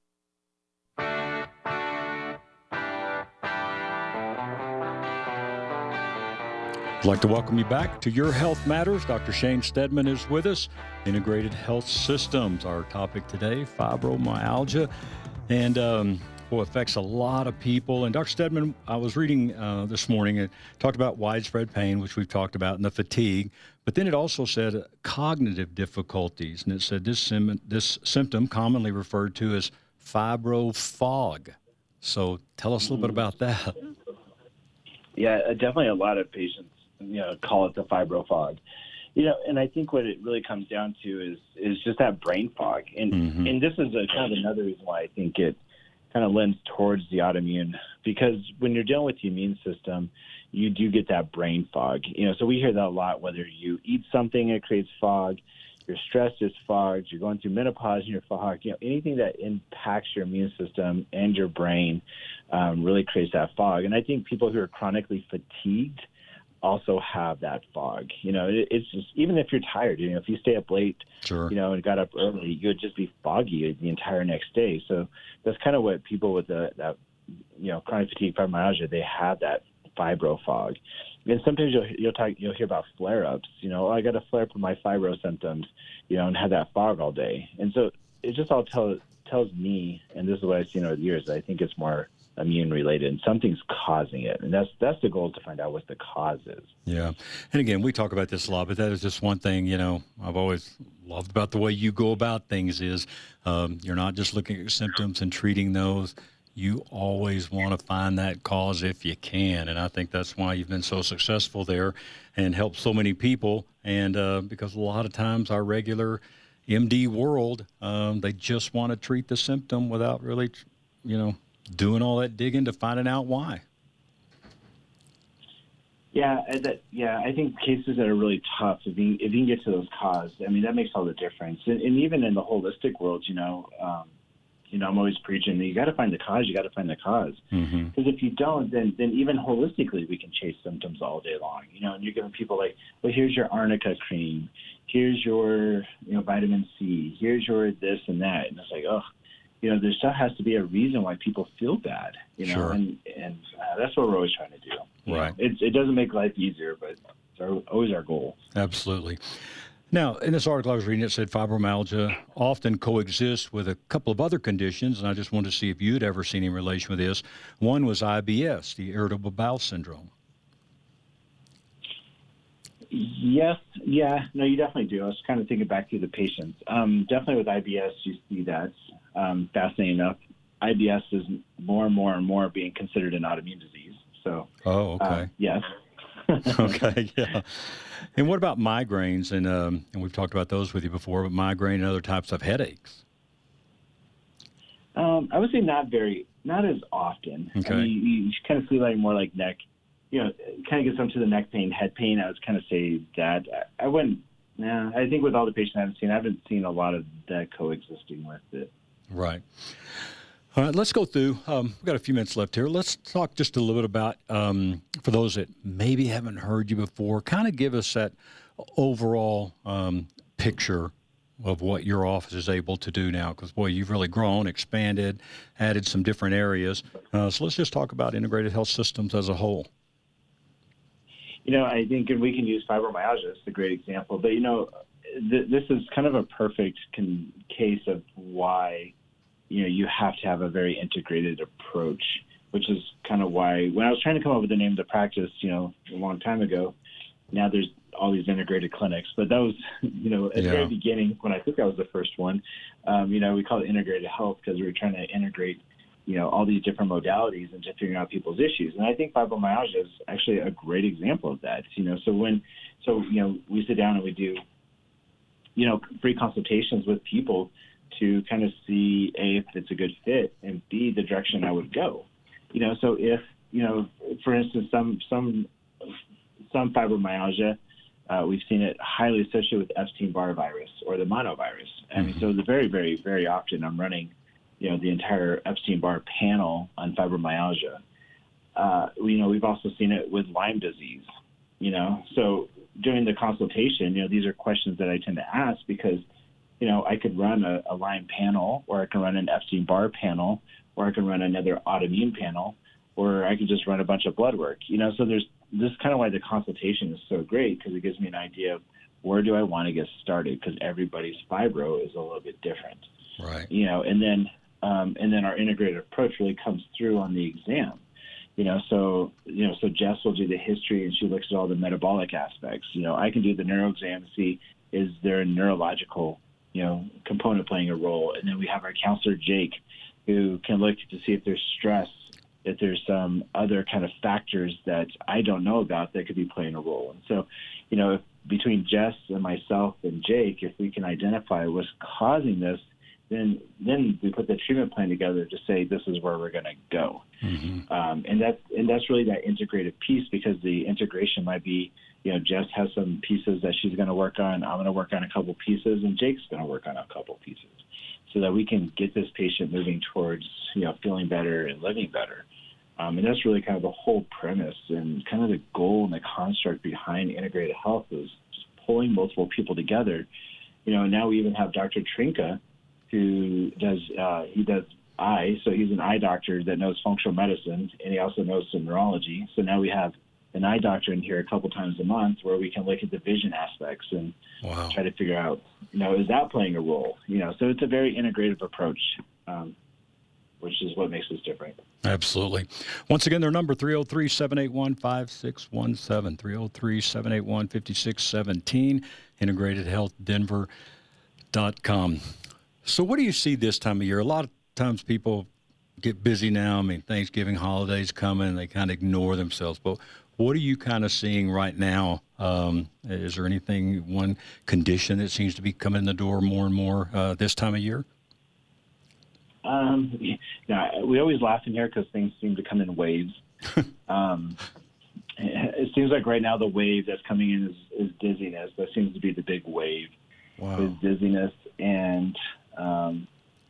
I'd like to welcome you back to Your Health Matters. Doctor Shane Steadman is with us. Integrated Health Systems, our topic today, fibromyalgia. And um, well, affects a lot of people. And Doctor Steadman, I was reading uh, this morning, it talked about widespread pain, which we've talked about, and the fatigue. But then it also said uh, cognitive difficulties. And it said this, sim- this symptom commonly referred to as fibro fog. So tell us a little bit about that. Yeah, definitely a lot of patients, you know, call it the fibro fog. You know, and I think what it really comes down to is is just that brain fog. And mm-hmm. and this is a, kind of another reason why I think it kind of lends towards the autoimmune, because when you're dealing with the immune system, you do get that brain fog. You know, so we hear that a lot, whether you eat something, it creates fog, you're stressed, it's fogged, you're going through menopause and you're fogged. You know, anything that impacts your immune system and your brain um, really creates that fog. And I think people who are chronically fatigued also have that fog. You know, it, it's just, even if you're tired, you know, if you stay up late, sure. you know, and got up early, you would just be foggy the entire next day. So that's kind of what people with the, that, you know, chronic fatigue, fibromyalgia, they have that fibro fog. And sometimes you'll you'll talk you'll hear about flare-ups. You know, oh, I got a flare-up of my fibro symptoms, you know, and had that fog all day. And so it just all tells tells me, and this is what I've seen over the years, I think it's more immune related, and something's causing it. And that's that's the goal, to find out what the cause is. Yeah. And again, we talk about this a lot, but that is just one thing, you know, I've always loved about the way you go about things is um, you're not just looking at symptoms and treating those. You always want to find that cause if you can. And I think that's why you've been so successful there and helped so many people. And uh, because a lot of times our regular M D world, um, they just want to treat the symptom without really, you know, doing all that digging to finding out why. Yeah, that, yeah, I think cases that are really tough, if you, if you can get to those cause, I mean, that makes all the difference. And, and even in the holistic world, you know, um, you know, I'm always preaching, you got to find the cause, you got to find the cause. Because Mm-hmm. if you don't, then, then even holistically, we can chase symptoms all day long. You know, and you're giving people like, well, here's your arnica cream, here's your, you know, vitamin C, here's your this and that. And it's like, oh, you know, there still has to be a reason why people feel bad, you know, Sure. and, and uh, that's what we're always trying to do. You Right. know, it, it doesn't make life easier, but it's our, always our goal. Absolutely. Now, in this article I was reading, it said fibromyalgia often coexists with a couple of other conditions, and I just wanted to see if you'd ever seen any relation with this. One was I B S, the irritable bowel syndrome. Yes, yeah, no, you definitely do. I was kind of thinking back through the patients. Um, definitely with I B S, you see that. Um, fascinating enough, I B S is more and more and more being considered an autoimmune disease. So, Oh, okay. uh, yes. Okay, yeah. And what about migraines? And um, and we've talked about those with you before, but migraine and other types of headaches. Um, I would say not very, not as often. Okay. I mean, you, you kind of feel like more like neck, you know, kind of gets them to the neck pain, head pain. I would kind of say that. I, I wouldn't, nah, I think with all the patients I haven't seen, I haven't seen a lot of that coexisting with it. Right. All right, let's go through. Um, we've got a few minutes left here. Let's talk just a little bit about, um, for those that maybe haven't heard you before, kind of give us that overall um, picture of what your office is able to do now. Because, boy, you've really grown, expanded, added some different areas. Uh, so let's just talk about integrated health systems as a whole. You know, I think we can use fibromyalgia as a great example. But, you know, th- this is kind of a perfect con- case of why, you know, you have to have a very integrated approach, which is kind of why when I was trying to come up with the name of the practice, you know, a long time ago, now there's all these integrated clinics. But that was, you know, at Yeah. the very beginning when I think I was the first one, um, you know, we call it integrated health because we were trying to integrate, you know, all these different modalities into figuring out people's issues. And I think fibromyalgia is actually a great example of that. You know, so when, so, you know, we sit down and we do, you know, free consultations with people to kind of see, A, if it's a good fit, and B, the direction I would go. You know, so if, you know, for instance, some some some fibromyalgia, uh, we've seen it highly associated with Epstein-Barr virus or the monovirus. I mean, so the very, very, very often I'm running, you know, the entire Epstein-Barr panel on fibromyalgia. Uh, you know, we've also seen it with Lyme disease, you know. So during the consultation, you know, these are questions that I tend to ask because, you know, I could run a, a Lyme panel, or I can run an Epstein-Barr panel, or I can run another autoimmune panel, or I could just run a bunch of blood work. You know, so there's this is kind of why the consultation is so great, because it gives me an idea of where do I want to get started, because everybody's fibro is a little bit different. Right. You know, and then um, and then our integrated approach really comes through on the exam. You know, so you know, so Jess will do the history and she looks at all the metabolic aspects. You know, I can do the neuro exam and see is there a neurological, you know, component playing a role, and then we have our counselor Jake, who can look to see if there's stress, if there's some other kind of factors that I don't know about that could be playing a role. And so, you know, if between Jess and myself and Jake, if we can identify what's causing this, then then we put the treatment plan together to say this is where we're going to go. Mm-hmm. Um, and that's and that's really that integrated piece, because the integration might be, you know, Jess has some pieces that she's going to work on. I'm going to work on a couple pieces, and Jake's going to work on a couple pieces, so that we can get this patient moving towards, you know, feeling better and living better. Um, and that's really kind of the whole premise and kind of the goal and the construct behind integrated health, is just pulling multiple people together. You know, and now we even have Doctor Trinka, who does uh, he does eye, so he's an eye doctor that knows functional medicine, and he also knows some neurology. So now we have an eye doctor in here a couple times a month where we can look at the vision aspects and Wow. try to figure out, you know, is that playing a role? You know, so it's a very integrative approach, um, which is what makes us different. Absolutely. Once again, their number, three oh three, seven eight one, five six one seven, three oh three, seven eight one, five six one seven, integrated health denver dot com. So what do you see this time of year? A lot of times people get busy now. I mean, Thanksgiving holidays coming, and they kind of ignore themselves. But what are you kind of seeing right now? Um, is there anything, one condition that seems to be coming in the door more and more uh, this time of year? Um, yeah, we always laugh in here because things seem to come in waves. um, it seems like right now the wave that's coming in is, is dizziness. That seems to be the big wave. Wow. Is dizziness and um,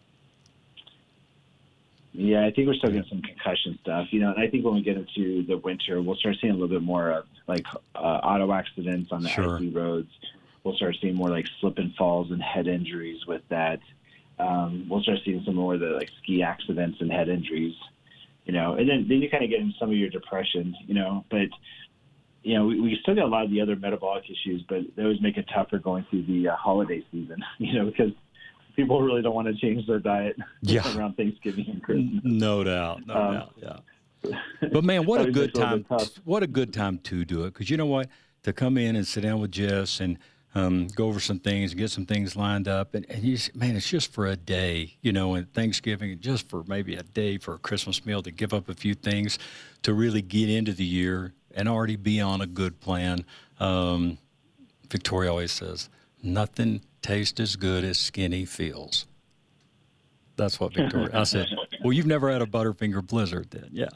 yeah, I think we're still getting some concussion stuff, you know. And I think when we get into the winter, we'll start seeing a little bit more of like uh, auto accidents on the Sure. icy roads. We'll start seeing more like slip and falls and head injuries with that. Um, we'll start seeing some more of the like ski accidents and head injuries, you know. And then, then you kind of get into some of your depression, you know. But you know, we, we still got a lot of the other metabolic issues, but those make it tougher going through the uh, holiday season, you know, because people really don't want to change their diet Yeah. around Thanksgiving and Christmas. No doubt, no Um, doubt, yeah. But man, what a That was good just a little time! bit tough. What a good time to do it, because you know what? To come in and sit down with Jess and um, go over some things and get some things lined up, and, and you just, man, it's just for a day, you know, and Thanksgiving, just for maybe a day for a Christmas meal to give up a few things to really get into the year and already be on a good plan. Um, Victoria always says, "Nothing tastes as good as skinny feels." That's what Victoria. I said, well, you've never had a Butterfinger Blizzard, then, yeah.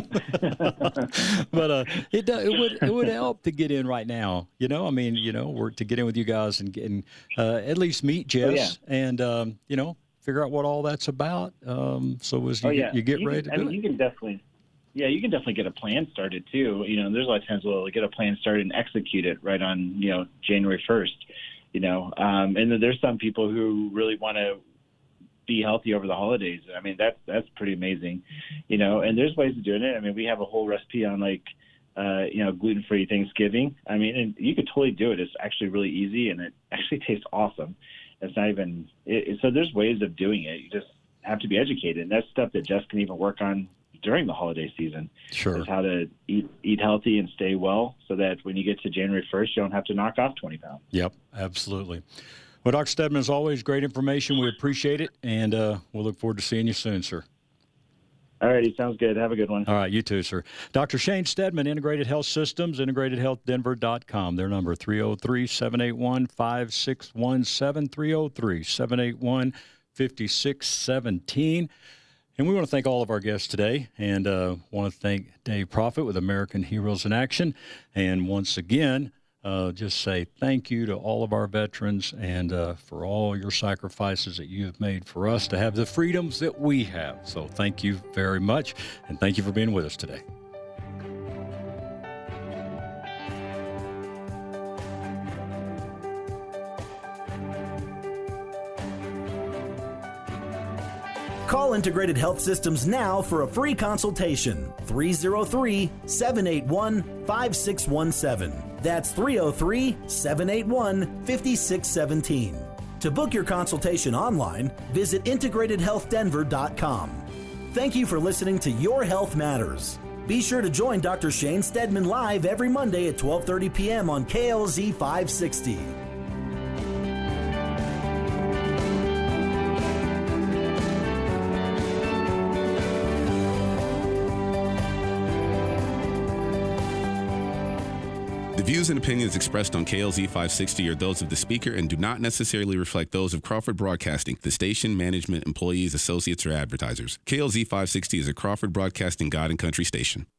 But uh, it do, it would it would help to get in right now. You know, I mean, you know, we're to get in with you guys and, and uh, at least meet Jess Oh, yeah. and um, you know, figure out what all that's about. Um, so as you, Oh, yeah. get, you get You ready can, to I do mean, it. you can definitely, yeah, you can definitely get a plan started too. You know, there's a lot of times we'll get a plan started and execute it right on, you know, January first. You know, um, and then there's some people who really want to be healthy over the holidays. I mean, that's that's pretty amazing, you know. And there's ways of doing it. I mean, we have a whole recipe on like, uh, you know, gluten-free Thanksgiving. I mean, and you could totally do it. It's actually really easy, and it actually tastes awesome. It's not even it, it- so. There's ways of doing it. You just have to be educated, and that's stuff that Jess can even work on during the holiday season. Sure. Is how to eat eat healthy and stay well, so that when you get to January first, you don't have to knock off twenty pounds. Yep, absolutely. Well, Doctor Stedman, as always, great information. We appreciate it, and uh, we'll look forward to seeing you soon, sir. All righty, sounds good. Have a good one. All right, you too, sir. Doctor Shane Stedman, Integrated Health Systems, integrated health denver dot com. Their number, three oh three, seven eight one, five six one seven, three oh three, seven eight one, five six one seven. And we want to thank all of our guests today, and uh, want to thank Dave Proffitt with American Heroes in Action. And once again, uh, just say thank you to all of our veterans and uh, for all your sacrifices that you have made for us to have the freedoms that we have. So thank you very much, and thank you for being with us today. Call Integrated Health Systems now for a free consultation. three oh three, seven eight one, five six one seven. That's three oh three, seven eight one, five six one seven. To book your consultation online, visit integrated health denver dot com. Thank you for listening to Your Health Matters. Be sure to join Doctor Shane Stedman live every Monday at twelve thirty p.m. on K L Z five sixty. The views and opinions expressed on K L Z five sixty are those of the speaker and do not necessarily reflect those of Crawford Broadcasting, the station, management, employees, associates, or advertisers. K L Z five sixty is a Crawford Broadcasting God and Country station.